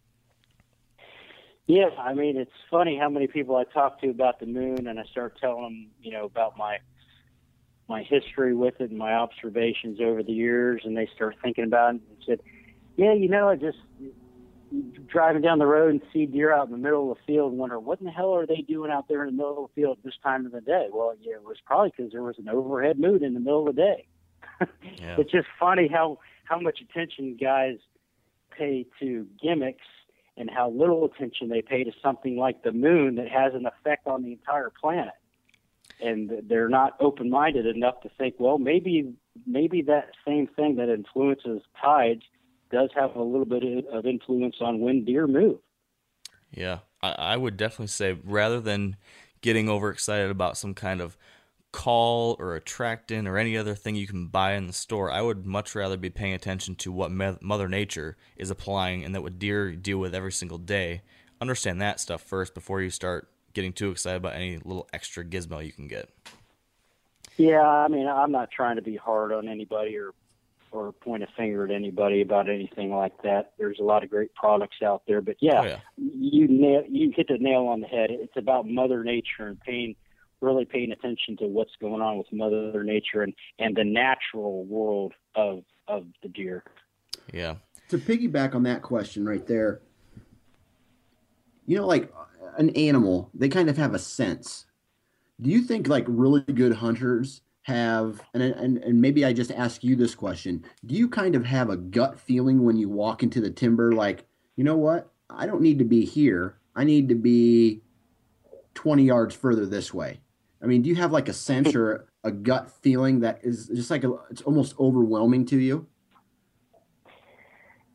Yeah, I mean, it's funny how many people I talk to about the moon, and I start telling them, you know, about my my history with it and my observations over the years, and they start thinking about it and said, yeah, you know, I just driving down the road and see deer out in the middle of the field and wonder, what in the hell are they doing out there in the middle of the field at this time of the day? Well, yeah, it was probably because there was an overhead moon in the middle of the day. Yeah. It's just funny how, how much attention guys pay to gimmicks and how little attention they pay to something like the moon that has an effect on the entire planet. And they're not open-minded enough to think, well, maybe maybe that same thing that influences tides does have a little bit of influence on when deer move. Yeah, I, I would definitely say rather than getting overexcited about some kind of call or attractant or any other thing you can buy in the store, I would much rather be paying attention to what Mother Nature is applying and that what deer deal with every single day. Understand that stuff first before you start getting too excited about any little extra gizmo you can get. Yeah, I mean, I'm not trying to be hard on anybody or or point a finger at anybody about anything like that. There's a lot of great products out there, but yeah, oh, yeah. you nail, you hit the nail on the head. It's about Mother Nature and paying, really paying attention to what's going on with Mother Nature and, and the natural world of of the deer. Yeah. To piggyback on that question right there, you know, like an animal, they kind of have a sense. Do you think like really good hunters have, and, and and maybe I just ask you this question, do you kind of have a gut feeling when you walk into the timber, like, you know what, I don't need to be here, I need to be twenty yards further this way? I mean, do you have like a sense or a gut feeling that is just like, a, it's almost overwhelming to you?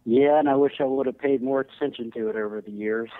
Yeah, and I wish I would have paid more attention to it over the years.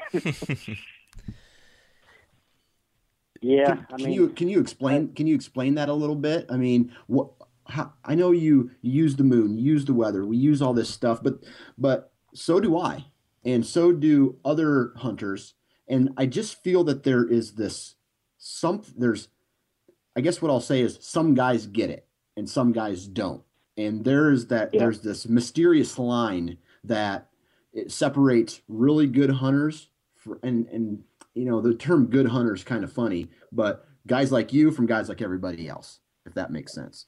Yeah, Can, I can mean, you can you explain can you explain that a little bit? I mean, what how, I know you, you use the moon, you use the weather, we use all this stuff, but but so do I, and so do other hunters, and I just feel that there is this some there's I guess what I'll say is some guys get it and some guys don't, and there's that yeah. there's this mysterious line that it separates really good hunters for, and and you know, the term good hunter is kind of funny, but guys like you from guys like everybody else, if that makes sense.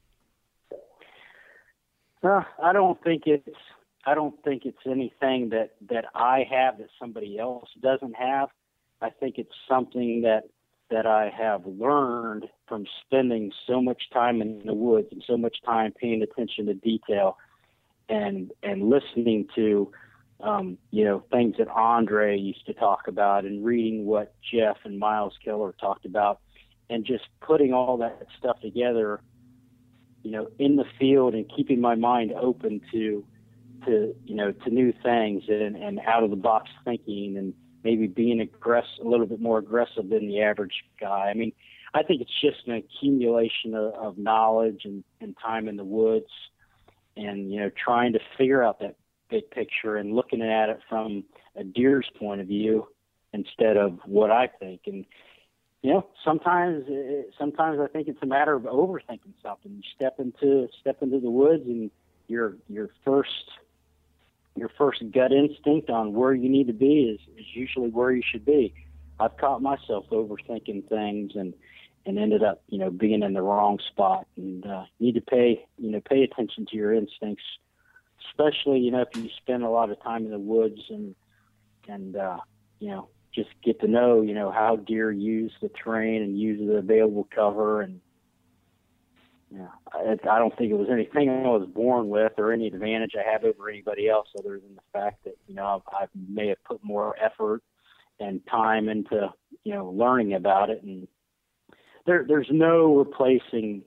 Uh, I don't think it's I don't think it's anything that, that I have that somebody else doesn't have. I think it's something that that I have learned from spending so much time in the woods and so much time paying attention to detail and and listening to Um, you know, things that Andre used to talk about and reading what Jeff and Miles Keller talked about and just putting all that stuff together, you know, in the field and keeping my mind open to, to, you know, to new things and, and out of the box thinking and maybe being aggressive, a little bit more aggressive than the average guy. I mean, I think it's just an accumulation of, of knowledge and, and time in the woods and, you know, trying to figure out that big picture and looking at it from a deer's point of view instead of what I think. And, you know, sometimes, sometimes I think it's a matter of overthinking something. You step into, step into the woods and your, your first, your first gut instinct on where you need to be is, is usually where you should be. I've caught myself overthinking things and, and ended up, you know, being in the wrong spot and, uh, need to pay, you know, pay attention to your instincts, especially, you know, if you spend a lot of time in the woods and, and, uh, you know, just get to know, you know, how deer use the terrain and use the available cover. And, you know, I, I don't think it was anything I was born with or any advantage I have over anybody else other than the fact that, you know, I may have put more effort and time into, you know, learning about it. And there, there's no replacing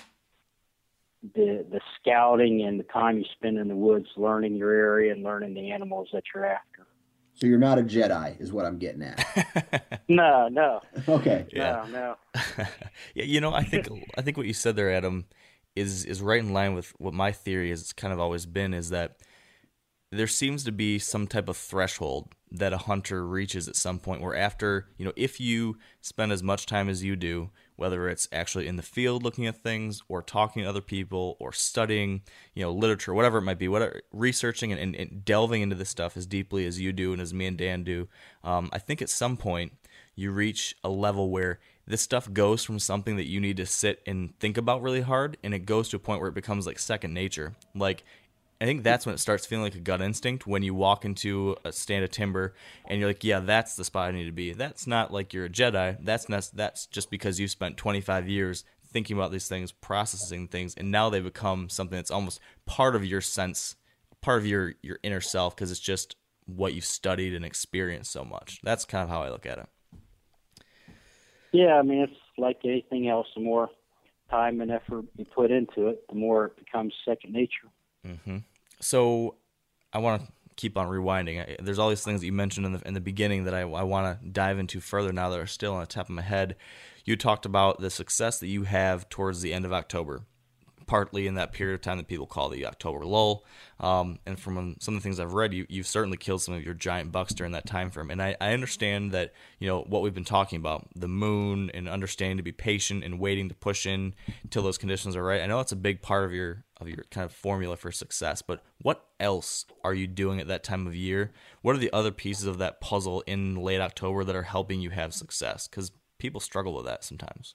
the the scouting and the time you spend in the woods learning your area and learning the animals that you're after. So you're not a Jedi is what I'm getting at. No, no. Okay. Yeah. No, no. Yeah, you know, I think I think what you said there, Adam, is is right in line with what my theory has kind of always been, is that there seems to be some type of threshold that a hunter reaches at some point where after, you know, if you spend as much time as you do, whether it's actually in the field looking at things or talking to other people or studying, you know, literature, whatever it might be, whatever, researching and, and, and delving into this stuff as deeply as you do and as me and Dan do, um, I think at some point you reach a level where this stuff goes from something that you need to sit and think about really hard, and it goes to a point where it becomes like second nature. Like, I think that's when it starts feeling like a gut instinct, when you walk into a stand of timber and you're like, yeah, that's the spot I need to be. That's not like you're a Jedi. That's not, that's just because you spent twenty-five years thinking about these things, processing things, and now they become something that's almost part of your sense, part of your, your inner self, because it's just what you've studied and experienced so much. That's kind of how I look at it. Yeah, I mean, it's like anything else. The more time and effort you put into it, the more it becomes second nature. Mm-hmm. So I want to keep on rewinding. I, there's all these things that you mentioned in the in the beginning that I, I want to dive into further now that are still on the top of my head. You talked about the success that you have towards the end of October, partly in that period of time that people call the October lull. Um, and from some of the things I've read, you, you've certainly killed some of your giant bucks during that time frame. And I, I understand that, you know, what we've been talking about, the moon and understanding to be patient and waiting to push in until those conditions are right. I know that's a big part of your of your kind of formula for success, but what else are you doing at that time of year? What are the other pieces of that puzzle in late October that are helping you have success? Because people struggle with that sometimes.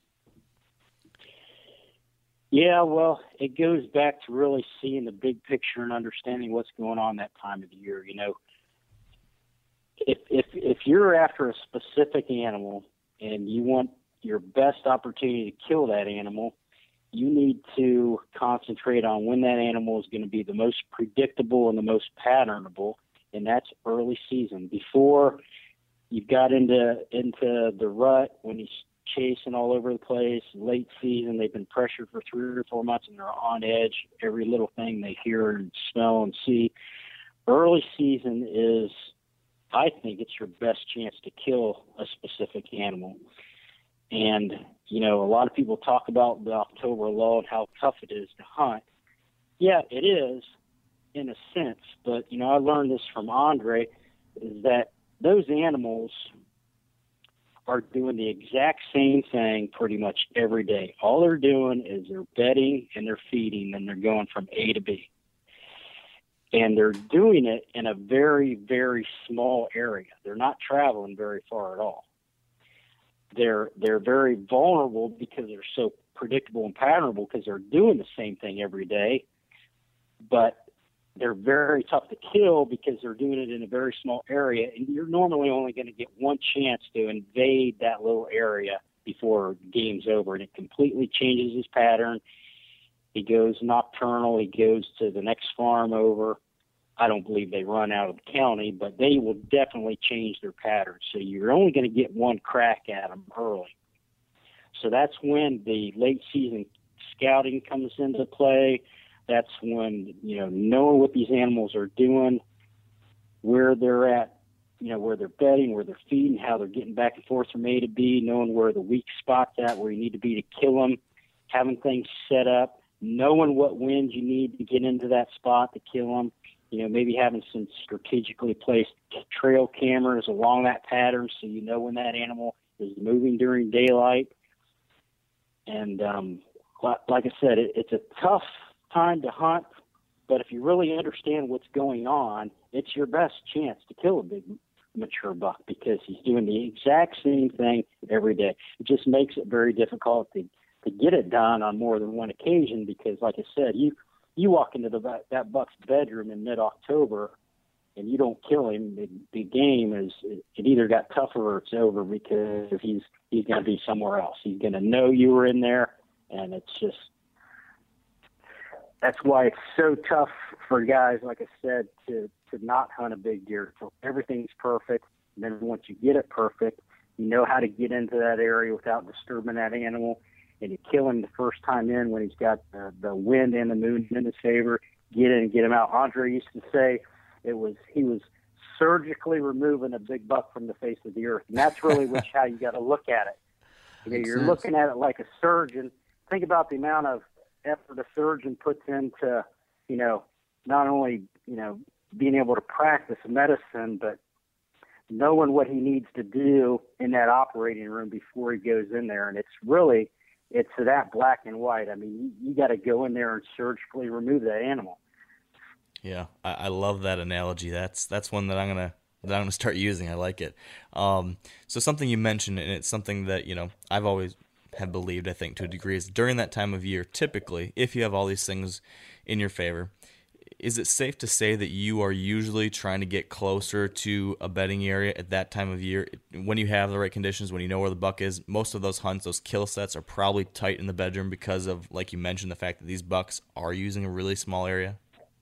Yeah, well, it goes back to really seeing the big picture and understanding what's going on that time of the year. You know, if if if you're after a specific animal and you want your best opportunity to kill that animal, you need to concentrate on when that animal is going to be the most predictable and the most patternable, and that's early season. Before you've got into into the rut, when he's chasing all over the place, late season, they've been pressured for three or four months and they're on edge. Every little thing they hear and smell and see, early season is, I think it's your best chance to kill a specific animal. And, you know, a lot of people talk about the October lull and how tough it is to hunt. Yeah, it is in a sense, but, you know, I learned this from Andre, is that those animals are doing the exact same thing pretty much every day. All they're doing is they're bedding and they're feeding, and they're going from A to B. And they're doing it in a very, very small area. They're not traveling very far at all. They're they're very vulnerable because they're so predictable and patternable because they're doing the same thing every day. But they're very tough to kill because they're doing it in a very small area, and you're normally only going to get one chance to invade that little area before game's over, and it completely changes his pattern. He goes nocturnal. He goes to the next farm over. I don't believe they run out of the county, but they will definitely change their pattern. So you're only going to get one crack at them early. So that's when the late season scouting comes into play. That's when, you know, knowing what these animals are doing, where they're at, you know, where they're bedding, where they're feeding, how they're getting back and forth from A to B, knowing where the weak spot's at, where you need to be to kill them, having things set up, knowing what winds you need to get into that spot to kill them, you know, maybe having some strategically placed trail cameras along that pattern so you know when that animal is moving during daylight. And um, like I said, it, it's a tough time to hunt, but if you really understand what's going on, it's your best chance to kill a big mature buck because he's doing the exact same thing every day. It just makes it very difficult to, to get it done on more than one occasion because, like I said, you you walk into the, that buck's bedroom in mid-October and you don't kill him, the, the game is it either got tougher or it's over because he's he's going to be somewhere else. He's going to know you were in there, and it's just that's why it's so tough for guys, like I said, to, to not hunt a big deer. So everything's perfect. And then once you get it perfect, you know how to get into that area without disturbing that animal. And you kill him the first time in when he's got the, the wind and the moon in his favor. Get in and get him out. Andre used to say it was he was surgically removing a big buck from the face of the earth. And that's really which how you got to look at it. You know, you're sense. looking at it like a surgeon. Think about the amount of effort a surgeon puts into, you know, not only, you know, being able to practice medicine, but knowing what he needs to do in that operating room before he goes in there. And it's really, it's that black and white. I mean, you, you got to go in there and surgically remove that animal. Yeah, I, I love that analogy. That's that's one that I'm gonna that I'm gonna start using. I like it. Um, so something you mentioned, and it's something that you know I've always have believed, I think, to a degree, is during that time of year, typically, if you have all these things in your favor, is it safe to say that you are usually trying to get closer to a bedding area at that time of year when you have the right conditions, when you know where the buck is? Most of those hunts, those kill sets, are probably tight in the bedroom because of, like you mentioned, the fact that these bucks are using a really small area.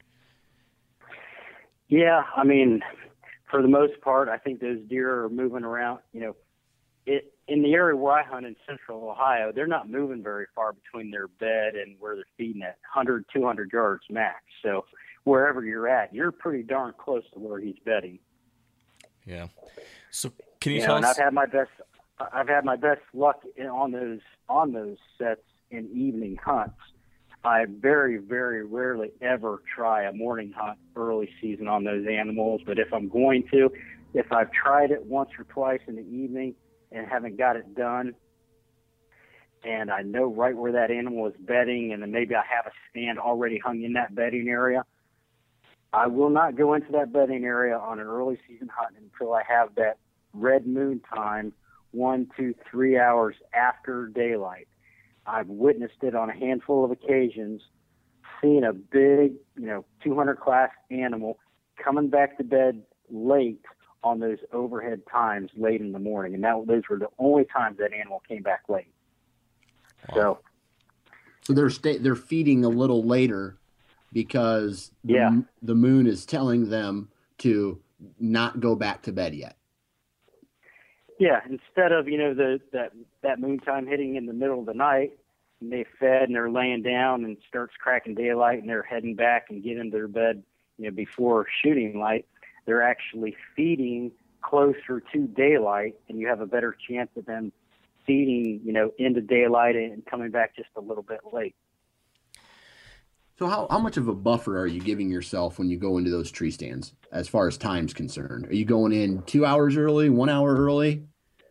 Yeah, I mean, for the most part, I think those deer are moving around. You know, it in the area where I hunt in central Ohio, they're not moving very far between their bed and where they're feeding at one hundred, two hundred yards max. So wherever you're at, you're pretty darn close to where he's bedding. Yeah. So can you, you tell know, us? And I've had my best, I've had my best luck in, on those on those sets in evening hunts. I very, very rarely ever try a morning hunt early season on those animals. But if I'm going to, if I've tried it once or twice in the evening and haven't got it done, and I know right where that animal is bedding, and then maybe I have a stand already hung in that bedding area, I will not go into that bedding area on an early season hunt until I have that red moon time, one, two, three hours after daylight. I've witnessed it on a handful of occasions, seeing a big, you know, two hundred class animal coming back to bed late on those overhead times late in the morning. And that, those were the only times that animal came back late. Wow. So, so they're sta- they're feeding a little later because the, yeah. the moon is telling them to not go back to bed yet. Yeah, instead of, you know, the that, that moon time hitting in the middle of the night, and they fed and they're laying down and starts cracking daylight and they're heading back and get into their bed, you know, before shooting light, they're actually feeding closer to daylight, and you have a better chance of them feeding, you know, into daylight and coming back just a little bit late. So how, how much of a buffer are you giving yourself when you go into those tree stands as far as time's concerned? Are you going in two hours early, one hour early?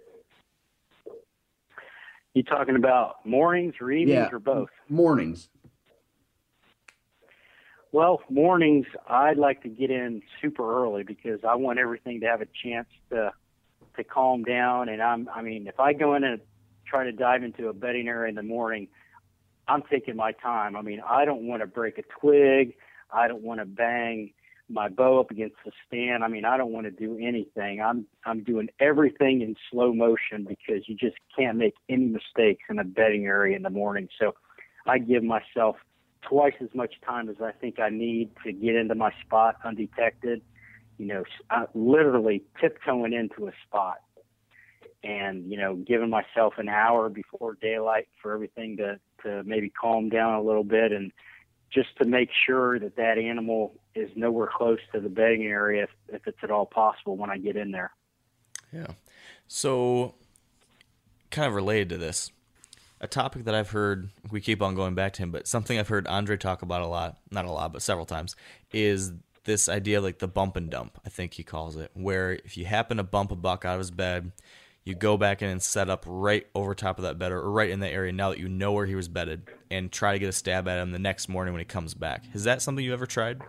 You talking about mornings or evenings Yeah, or both? Mornings. Well, mornings, I'd like to get in super early because I want everything to have a chance to to calm down. And I'm, I mean, if I go in and try to dive into a bedding area in the morning, I'm taking my time. I mean, I don't want to break a twig. I don't want to bang my bow up against the stand. I mean, I don't want to do anything. I'm I'm doing everything in slow motion because you just can't make any mistakes in a bedding area in the morning. So I give myself twice as much time as I think I need to get into my spot undetected. You know, I literally tiptoeing into a spot and, you know, giving myself an hour before daylight for everything to, to maybe calm down a little bit, and just to make sure that that animal is nowhere close to the bedding area if, if it's at all possible when I get in there. Yeah. So kind of related to this, a topic that I've heard, we keep on going back to him, but something I've heard Andre talk about a lot, not a lot, but several times, is this idea like the bump and dump, I think he calls it, where if you happen to bump a buck out of his bed, you go back in and set up right over top of that bed or right in that area now that you know where he was bedded and try to get a stab at him the next morning when he comes back. Is that something you ever tried?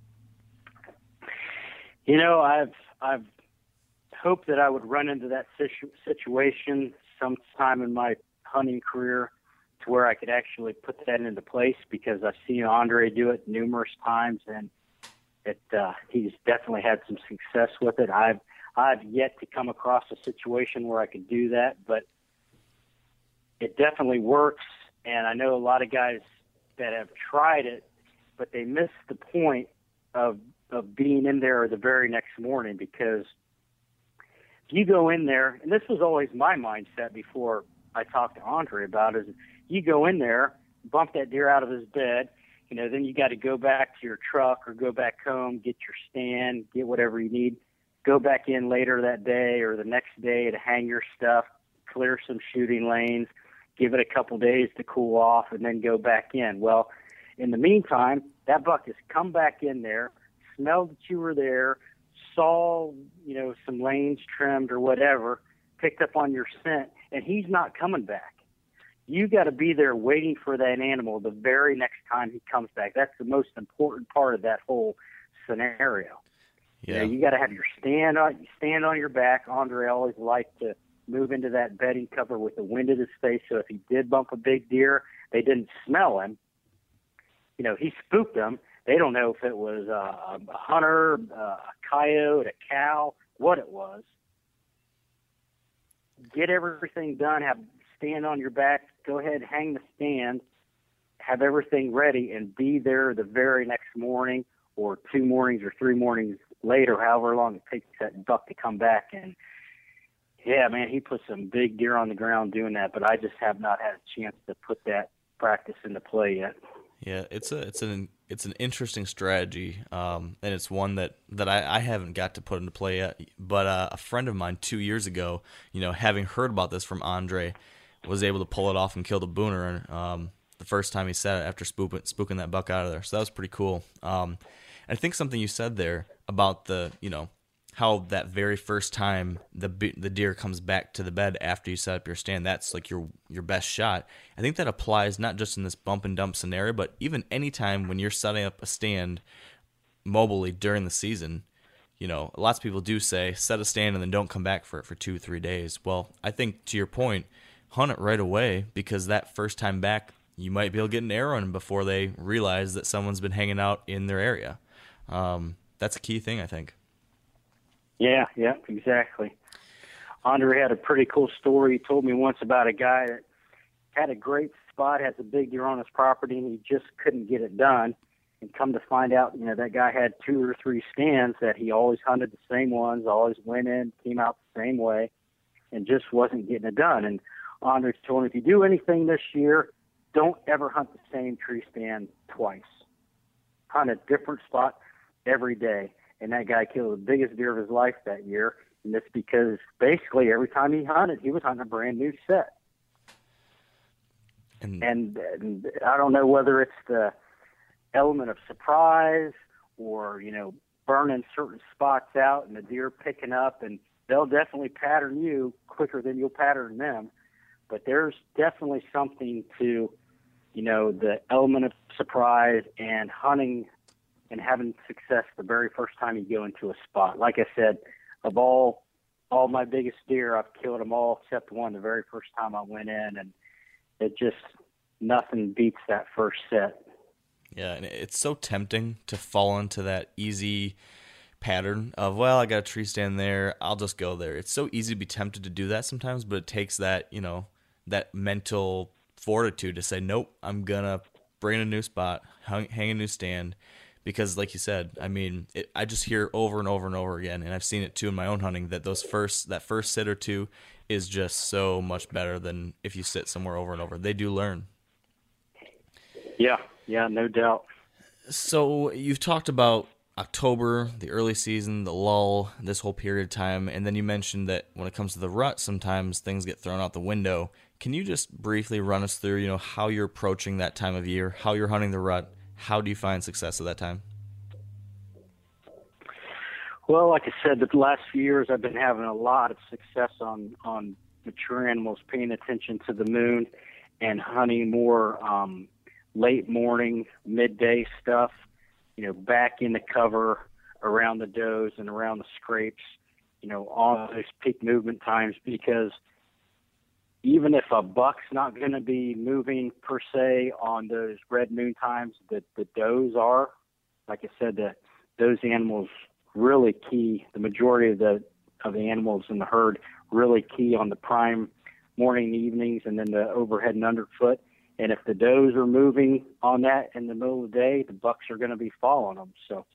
You know, I've I've hoped that I would run into that situ- situation sometime in my hunting career to where I could actually put that into place, because I've seen Andre do it numerous times, and it uh, he's definitely had some success with it. I've I've yet to come across a situation where I could do that, but it definitely works. And I know a lot of guys that have tried it, but they miss the point of of being in there the very next morning, because if you go in there, and this was always my mindset before I talked to Andre about it, is you go in there, bump that deer out of his bed, you know, then you got to go back to your truck or go back home, get your stand, get whatever you need, go back in later that day or the next day to hang your stuff, clear some shooting lanes, give it a couple days to cool off, and then go back in. Well, in the meantime, that buck has come back in there, smelled that you were there, saw, you know, some lanes trimmed or whatever, picked up on your scent, and he's not coming back. You got to be there waiting for that animal the very next time he comes back. That's the most important part of that whole scenario. Yeah. You know, you got to have your stand on, you stand on your back. Andre always liked to move into that bedding cover with the wind in his face, so if he did bump a big deer, they didn't smell him. You know, he spooked them. They don't know if it was a, a hunter, a coyote, a cow, what it was. Get everything done, have stand on your back, go ahead, hang the stand, have everything ready, and be there the very next morning or two mornings or three mornings later, however long it takes that buck to come back. And, yeah, man, he put some big deer on the ground doing that, but I just have not had a chance to put that practice into play yet. Yeah, it's a it's an it's an interesting strategy, um, and it's one that, that I, I haven't got to put into play yet. But uh, a friend of mine two years ago, you know, having heard about this from Andre, was able to pull it off and kill the booner um, the first time he said it after spooking, spooking that buck out of there. So that was pretty cool. Um, I think something you said there about the, you know, how that very first time the the deer comes back to the bed after you set up your stand, that's like your your best shot. I think that applies not just in this bump and dump scenario, but even any time when you're setting up a stand mobilely during the season. You know, lots of people do say set a stand and then don't come back for it for two, three days. Well, I think to your point, hunt it right away, because that first time back, you might be able to get an arrow in before they realize that someone's been hanging out in their area. Um, that's a key thing, I think. Yeah, yeah, exactly. Andre had a pretty cool story. He told me once about a guy that had a great spot, has a big deer on his property, and he just couldn't get it done. And come to find out, you know, that guy had two or three stands that he always hunted the same ones, always went in, came out the same way, and just wasn't getting it done. And Andre told him, if you do anything this year, don't ever hunt the same tree stand twice. Hunt a different spot. every day. And that guy killed the biggest deer of his life that year. And that's because basically every time he hunted, he was hunting a brand new set. And, and, and I don't know whether it's the element of surprise or, you know, burning certain spots out and the deer picking up, and they'll definitely pattern you quicker than you'll pattern them. But there's definitely something to, you know, the element of surprise and hunting and having success the very first time you go into a spot. Like I said, of all all my biggest deer, I've killed them all except one the very first time I went in, and it just, nothing beats that first set. Yeah, and it's so tempting to fall into that easy pattern of, well, I got a tree stand there, I'll just go there. It's so easy to be tempted to do that sometimes, but it takes that, you know, that mental fortitude to say, nope, I'm going to bring a new spot, hang, hang a new stand. Because like you said, I mean, it, I just hear over and over and over again, and I've seen it too in my own hunting, that those first that first sit or two is just so much better than if you sit somewhere over and over. They do learn. Yeah, yeah, no doubt. So you've talked about October, the early season, the lull, this whole period of time, and then you mentioned that when it comes to the rut, sometimes things get thrown out the window. Can you just briefly run us through, you know, how you're approaching that time of year, how you're hunting the rut? How do you find success at that time? Well, like I said, the last few years I've been having a lot of success on, on mature animals, paying attention to the moon and hunting more um, late morning, midday stuff, you know, back in the cover around the does and around the scrapes, you know, all those peak movement times, because even if a buck's not going to be moving per se on those red moon times, that the does are, like I said, the, those animals really key, the majority of the of the animals in the herd really key on the prime morning, evenings, and then the overhead and underfoot. And if the does are moving on that in the middle of the day, the bucks are going to be following them. So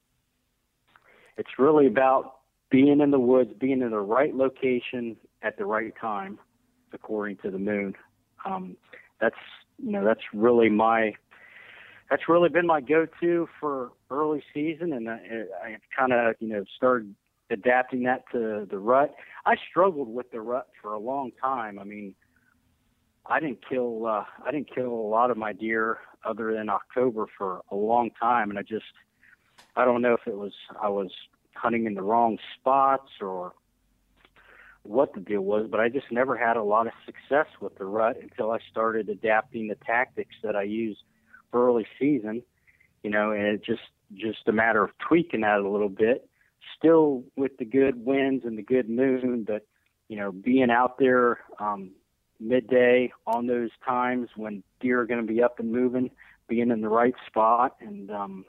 it's really about being in the woods, being in the right location at the right time, according to the moon. Um, that's, you know, that's really my, that's really been my go-to for early season. And I, I kind of, you know, started adapting that to the rut. I struggled with the rut for a long time. I mean, I didn't kill, uh, I didn't kill a lot of my deer other than October for a long time. And I just, I don't know if it was, I was hunting in the wrong spots or what the deal was, but I just never had a lot of success with the rut until I started adapting the tactics that I use for early season, you know, and it just, just a matter of tweaking that a little bit, still with the good winds and the good moon, but, you know, being out there, um, midday on those times when deer are going to be up and moving, being in the right spot. And, um,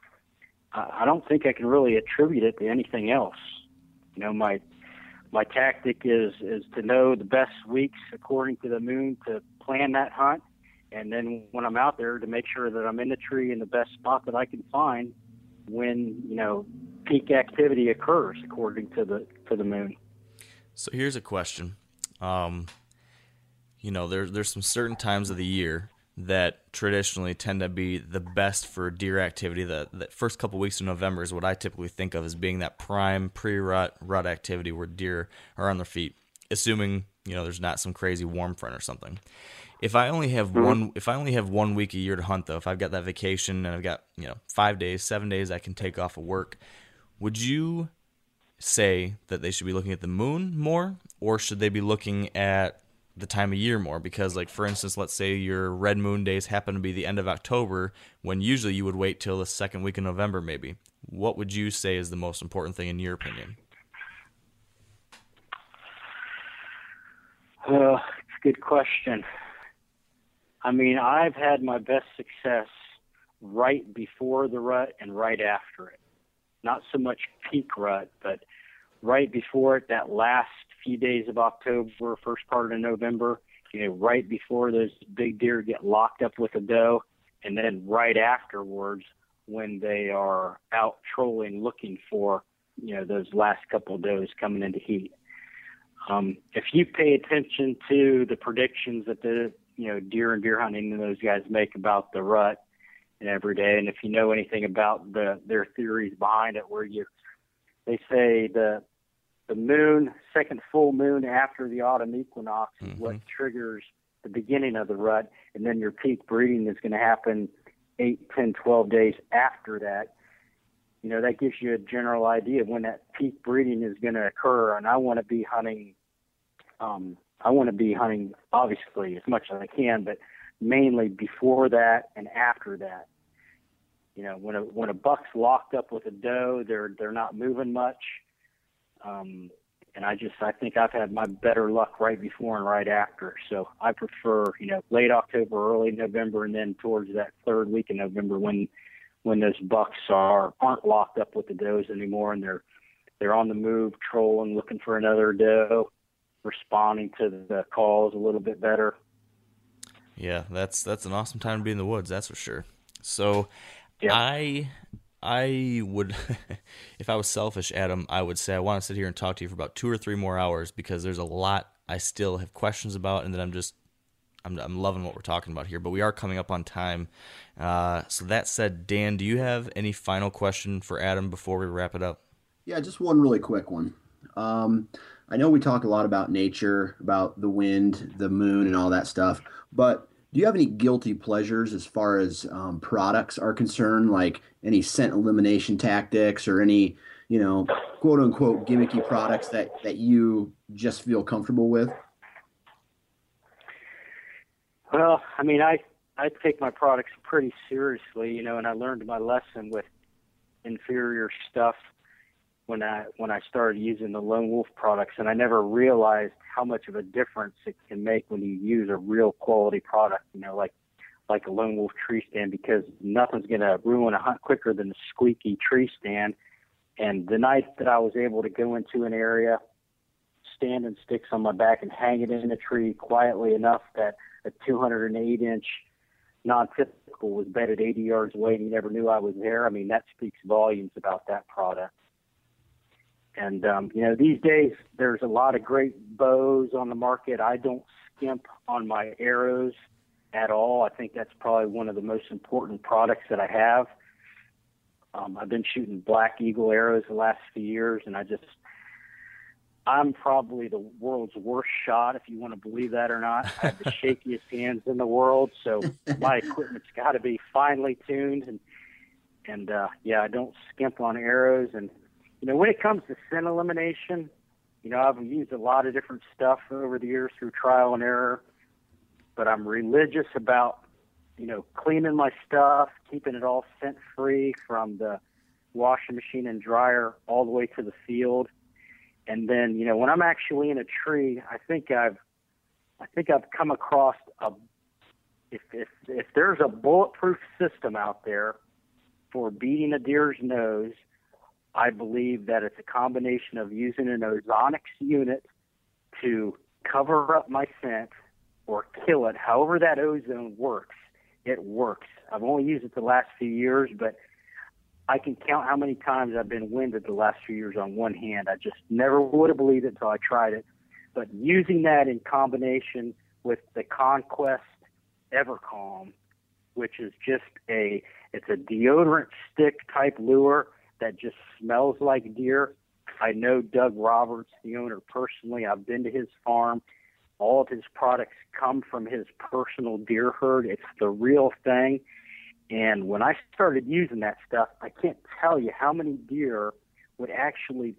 I don't think I can really attribute it to anything else. You know, my, My tactic is, is to know the best weeks according to the moon to plan that hunt. And then when I'm out there, to make sure that I'm in the tree in the best spot that I can find when, you know, peak activity occurs according to the, to the moon. So here's a question. Um, you know, there, there's some certain times of the year that traditionally tend to be the best for deer activity. The, the first couple weeks of November is what I typically think of as being that prime pre-rut rut activity where deer are on their feet, assuming, you know, there's not some crazy warm front or something. If I only have mm-hmm. one, if I only have one week a year to hunt, though, if I've got that vacation and I've got, you know, five days, seven days I can take off of work, would you say that they should be looking at the moon more, or should they be looking at the time of year more? Because, like, for instance, let's say your red moon days happen to be the end of October, when usually you would wait till the second week of November, maybe. What would you say is the most important thing in your opinion? Uh, it's a good question. I mean, I've had my best success right before the rut and right after it. Not so much peak rut, but right before it, that last few days of October, first part of November, you know, right before those big deer get locked up with a doe, and then right afterwards when they are out trolling looking for, you know, those last couple of does coming into heat. Um, if you pay attention to the predictions that the, you know, deer and deer hunting and those guys make about the rut, and every day. And if you know anything about the their theories behind it, where you they say the the moon, second full moon after the autumn equinox is Mm-hmm. what triggers the beginning of the rut, and then your peak breeding is going to happen eight, ten, twelve days after that. You know, that gives you a general idea of when that peak breeding is going to occur. And I want to be hunting, um, I want to be hunting, obviously, as much as I can, but mainly before that and after that. You know, when a when a buck's locked up with a doe, they're they're not moving much. Um, and I just I think I've had my better luck right before and right after. So I prefer, you know, late October, early November, and then towards that third week in November when when those bucks are aren't locked up with the does anymore, and they're they're on the move, trolling, looking for another doe, responding to the calls a little bit better. Yeah, that's that's an awesome time to be in the woods, that's for sure. So Yeah. I I would, if I was selfish, Adam, I would say I want to sit here and talk to you for about two or three more hours because there's a lot I still have questions about, and that I'm just I'm I'm loving what we're talking about here. But we are coming up on time. Uh, so that said, Dan, do you have any final question for Adam before we wrap it up? Yeah, just one really quick one. Um, I know we talk a lot about nature, about the wind, the moon, and all that stuff, but do you have any guilty pleasures as far as um, products are concerned, like any scent elimination tactics or any, you know, quote unquote gimmicky products that, that you just feel comfortable with? Well, I mean, I I take my products pretty seriously, you know, and I learned my lesson with inferior stuff when I when I started using the Lone Wolf products, and I never realized how much of a difference it can make when you use a real quality product, you know, like like a Lone Wolf tree stand, because nothing's going to ruin a hunt quicker than a squeaky tree stand. And the night that I was able to go into an area, stand and sticks on my back and hang it in a tree quietly enough that a two hundred eight inch non-typical was bedded eighty yards away and you never knew I was there, I mean, that speaks volumes about that product. And, um, you know, these days there's a lot of great bows on the market. I don't skimp on my arrows at all. I think that's probably one of the most important products that I have. Um, I've been shooting Black Eagle arrows the last few years, and I just, I'm probably the world's worst shot, if you want to believe that or not. I have the shakiest hands in the world, so my equipment's got to be finely tuned. And, and uh, yeah, I don't skimp on arrows. And, you know, when it comes to scent elimination, you know, I've used a lot of different stuff over the years through trial and error, but I'm religious about, you know, cleaning my stuff, keeping it all scent-free from the washing machine and dryer all the way to the field. And then, you know, when I'm actually in a tree, I think I've, I think I've come across a, if if if there's a bulletproof system out there for beating a deer's nose, I believe that it's a combination of using an ozonics unit to cover up my scent or kill it. However that ozone works, it works. I've only used it the last few years, but I can count how many times I've been winded the last few years on one hand. I just never would have believed it until I tried it. But using that in combination with the Conquest Evercalm, which is just a, it's a deodorant stick type lure that just smells like deer. I know Doug Roberts, the owner, personally. I've been to his farm. All of his products come from his personal deer herd. It's the real thing. And when I started using that stuff, I can't tell you how many deer would actually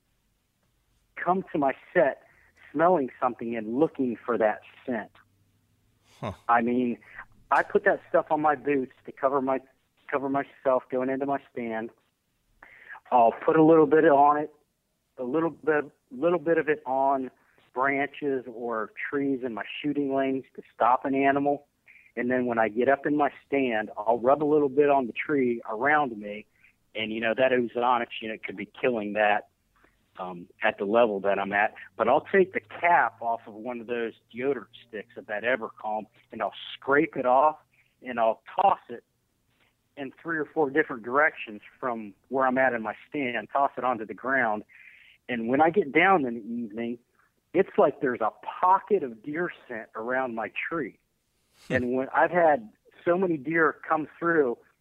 come to my set smelling something and looking for that scent. Huh. I mean, I put that stuff on my boots to cover my cover myself going into my stand. I'll put a little bit on it, a little bit, little bit of it on branches or trees in my shooting lanes to stop an animal. And then when I get up in my stand, I'll rub a little bit on the tree around me. And, you know, that ozonics unit could be killing that um, at the level that I'm at. But I'll take the cap off of one of those deodorant sticks of that Evercalm, and I'll scrape it off, and I'll toss it in three or four different directions from where I'm at in my stand, toss it onto the ground. And when I get down in the evening, it's like there's a pocket of deer scent around my tree. And when I've had so many deer come through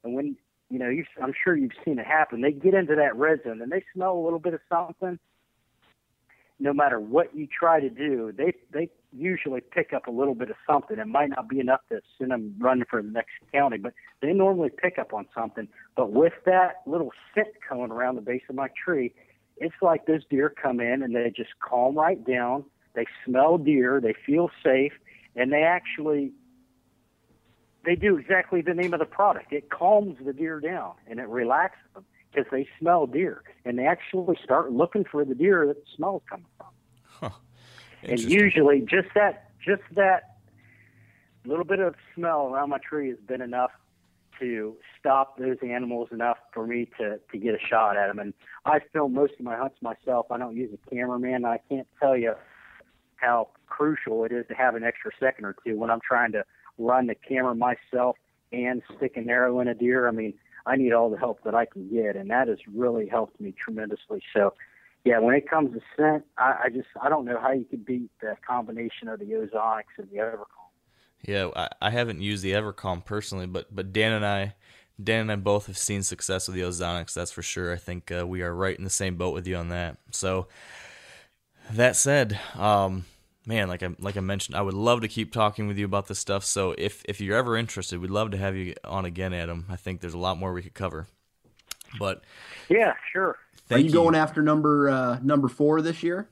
And when, you know, you, I'm sure you've seen it happen. They get into that red zone and they smell a little bit of something. No matter what you try to do, they they usually pick up a little bit of something. It might not be enough to send them running for the next county, but they normally pick up on something. But with that little scent cone around the base of my tree, it's like those deer come in and they just calm right down. They smell deer, they feel safe, and they actually they do exactly the name of the product. It calms the deer down and it relaxes them because they smell deer, and they actually start looking for the deer that the smell's coming from. Huh. And usually just that just that little bit of smell around my tree has been enough to stop those animals enough for me to, to get a shot at them. And I film most of my hunts myself. I don't use a cameraman. I can't tell you how crucial it is to have an extra second or two when I'm trying to run the camera myself and stick an arrow in a deer. I mean, I need all the help that I can get, and that has really helped me tremendously. So, yeah, when it comes to scent, I, I just I don't know how you could beat the combination of the Ozonics and the Evercalm. Yeah, I, I haven't used the Evercalm personally, but but Dan and I, Dan and I both have seen success with the Ozonics. That's for sure. I think uh, we are right in the same boat with you on that. So, that said, um, man, like I like I mentioned, I would love to keep talking with you about this stuff. So if if you're ever interested, we'd love to have you on again, Adam. I think there's a lot more we could cover. But yeah, sure. Are you, you going after number uh, number four this year?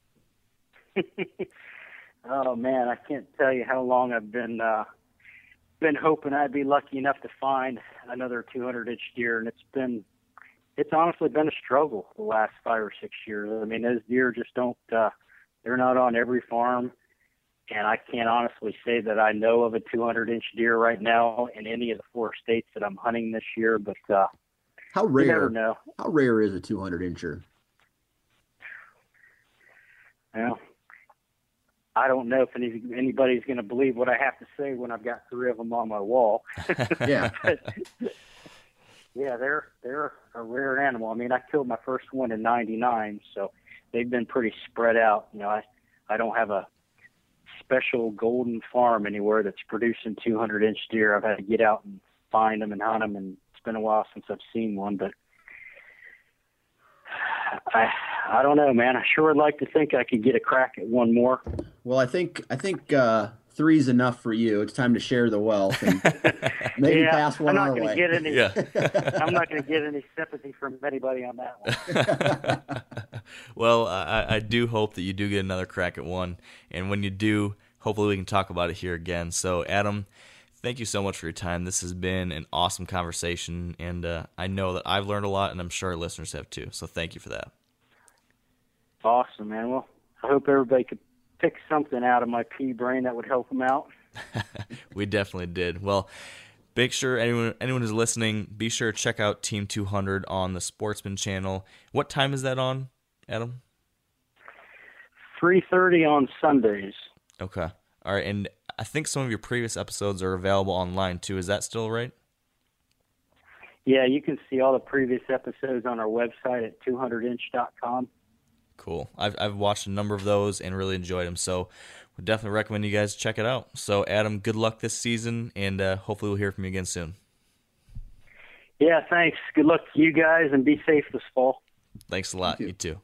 Oh man, I can't tell you how long I've been uh, been hoping I'd be lucky enough to find another two hundred inch deer, and it's been it's honestly been a struggle the last five or six years. I mean, those deer just don't. Uh, They're not on every farm, and I can't honestly say that I know of a two hundred inch deer right now in any of the four states that I'm hunting this year. But uh, how rare? You never know. How rare is a two hundred incher? Well, I don't know if any, anybody's going to believe what I have to say when I've got three of them on my wall. Yeah. But, yeah, they're they're a rare animal. I mean, I killed my first one in ninety-nine, so they've been pretty spread out. You know, I, I don't have a special golden farm anywhere that's producing two hundred inch deer. I've had to get out and find them and hunt them, and it's been a while since I've seen one. But I, I don't know, man. I sure would like to think I could get a crack at one more. Well, I think I think uh, three's enough for you. It's time to share the wealth and maybe yeah, pass one I'm not our gonna way. Get any, yeah. I'm not going to get any sympathy from anybody on that one. Well, I, I do hope that you do get another crack at one, and when you do, hopefully we can talk about it here again. So, Adam, thank you so much for your time. This has been an awesome conversation, and uh, I know that I've learned a lot, and I'm sure our listeners have too. So, thank you for that. Awesome, man. Well, I hope everybody could pick something out of my pea brain that would help them out. We definitely did. Well, make sure anyone anyone who's listening, be sure to check out Team two hundred on the Sportsman channel. What time is that on, Adam? three thirty on Sundays. Okay. All right, and I think some of your previous episodes are available online too. Is that still right? Yeah, you can see all the previous episodes on our website at two hundred inch dot com. Cool. I've I've watched a number of those and really enjoyed them, so would definitely recommend you guys check it out. So, Adam, good luck this season, and uh, hopefully we'll hear from you again soon. Yeah, thanks. Good luck to you guys, and be safe this fall. Thanks a lot. You. You too.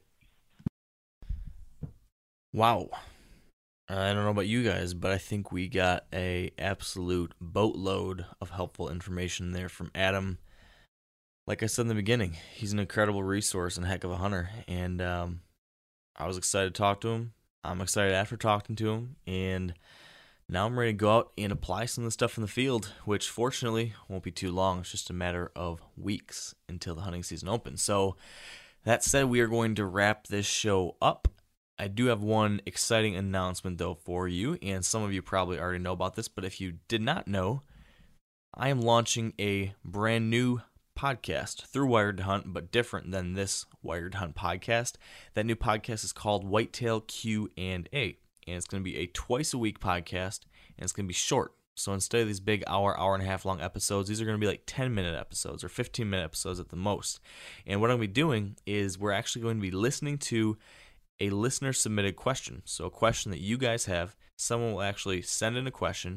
Wow. I don't know about you guys, but I think we got a absolute boatload of helpful information there from Adam. Like I said in the beginning, he's an incredible resource and a heck of a hunter, and um, I was excited to talk to him. I'm excited after talking to him, and now I'm ready to go out and apply some of the stuff in the field, which fortunately won't be too long. It's just a matter of weeks until the hunting season opens. So that said, we are going to wrap this show up. I do have one exciting announcement, though, for you, and some of you probably already know about this, but if you did not know, I am launching a brand new podcast through Wired to Hunt, but different than this Wired to Hunt podcast. That new podcast is called Whitetail Q and A, and it's going to be a twice a week podcast, and it's going to be short. So instead of these big hour, hour and a half long episodes, these are going to be like ten minute episodes or fifteen minute episodes at the most. And what I'm going to be doing is we're actually going to be listening to a listener submitted question. So a question that you guys have, someone will actually send in a question.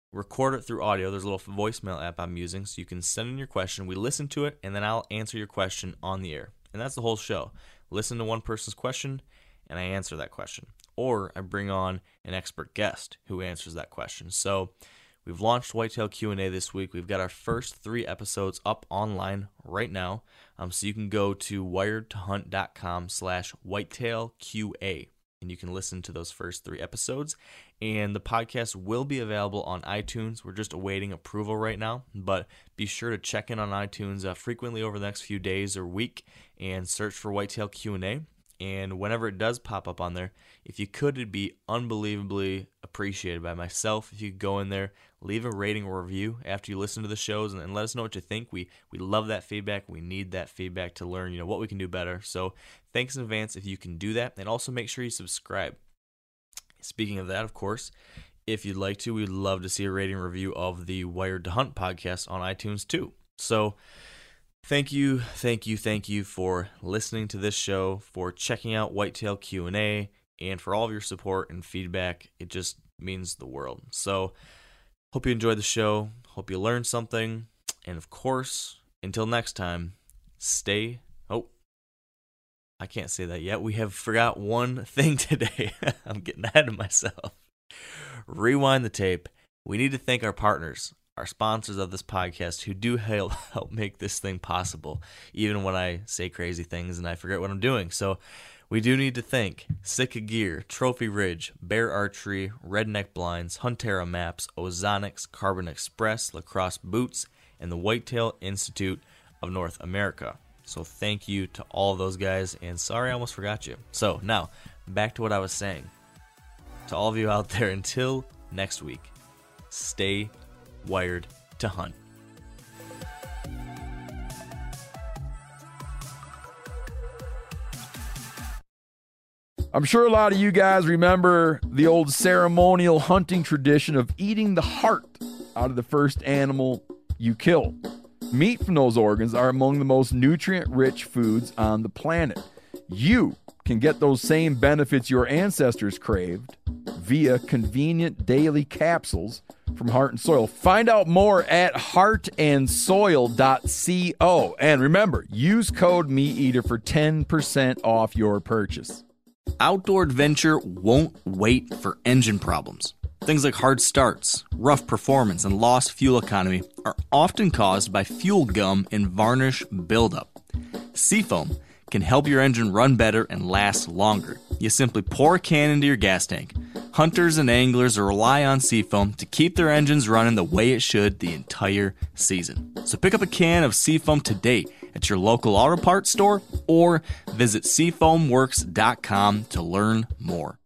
record it through audio. There's a little voicemail app I'm using, so you can send in your question. We listen to it, and then I'll answer your question on the air. And that's the whole show. Listen to one person's question, and I answer that question. Or I bring on an expert guest who answers that question. So we've launched Whitetail Q and A this week. We've got our first three episodes up online right now. Um, so you can go to wiredtohunt.com slash whitetailqa. And you can listen to those first three episodes. And the podcast will be available on iTunes. We're just awaiting approval right now. But be sure to check in on iTunes uh, frequently over the next few days or week and search for Whitetail Q and A. And whenever it does pop up on there, if you could, it'd be unbelievably appreciated by myself. If you could go in there, leave a rating or review after you listen to the shows, and, and let us know what you think. We we love that feedback. We need that feedback to learn, you know, what we can do better. So thanks in advance if you can do that, and also make sure you subscribe. Speaking of that, of course, if you'd like to, we'd love to see a rating review of the Wired to Hunt podcast on iTunes too. So Thank you, thank you, thank you for listening to this show, for checking out Whitetail Q and A, and for all of your support and feedback. It just means the world. So, hope you enjoyed the show, hope you learned something, and of course, until next time, stay... Oh, I can't say that yet. We have forgot one thing today. I'm getting ahead of myself. Rewind the tape. We need to thank our partners, our sponsors of this podcast, who do help, help make this thing possible, even when I say crazy things and I forget what I'm doing. So we do need to thank Sitka Gear, Trophy Ridge, Bear Archery, Redneck Blinds, Huntera Maps, Ozonics, Carbon Express, Lacrosse Boots, and the Whitetail Institute of North America. So thank you to all of those guys, and sorry I almost forgot you. So now, back to what I was saying. To all of you out there, until next week, stay wired to hunt. I'm sure a lot of you guys remember the old ceremonial hunting tradition of eating the heart out of the first animal you kill. Meat from those organs are among the most nutrient-rich foods on the planet. You can get those same benefits your ancestors craved via convenient daily capsules from Heart and Soil. Find out more at heart and soil dot co. And remember, use code MeatEater for ten percent off your purchase. Outdoor adventure won't wait for engine problems. Things like hard starts, rough performance, and lost fuel economy are often caused by fuel gum and varnish buildup. Seafoam can help your engine run better and last longer. You simply pour a can into your gas tank. Hunters and anglers rely on Seafoam to keep their engines running the way it should the entire season. So pick up a can of Seafoam today at your local auto parts store or visit seafoam works dot com to learn more.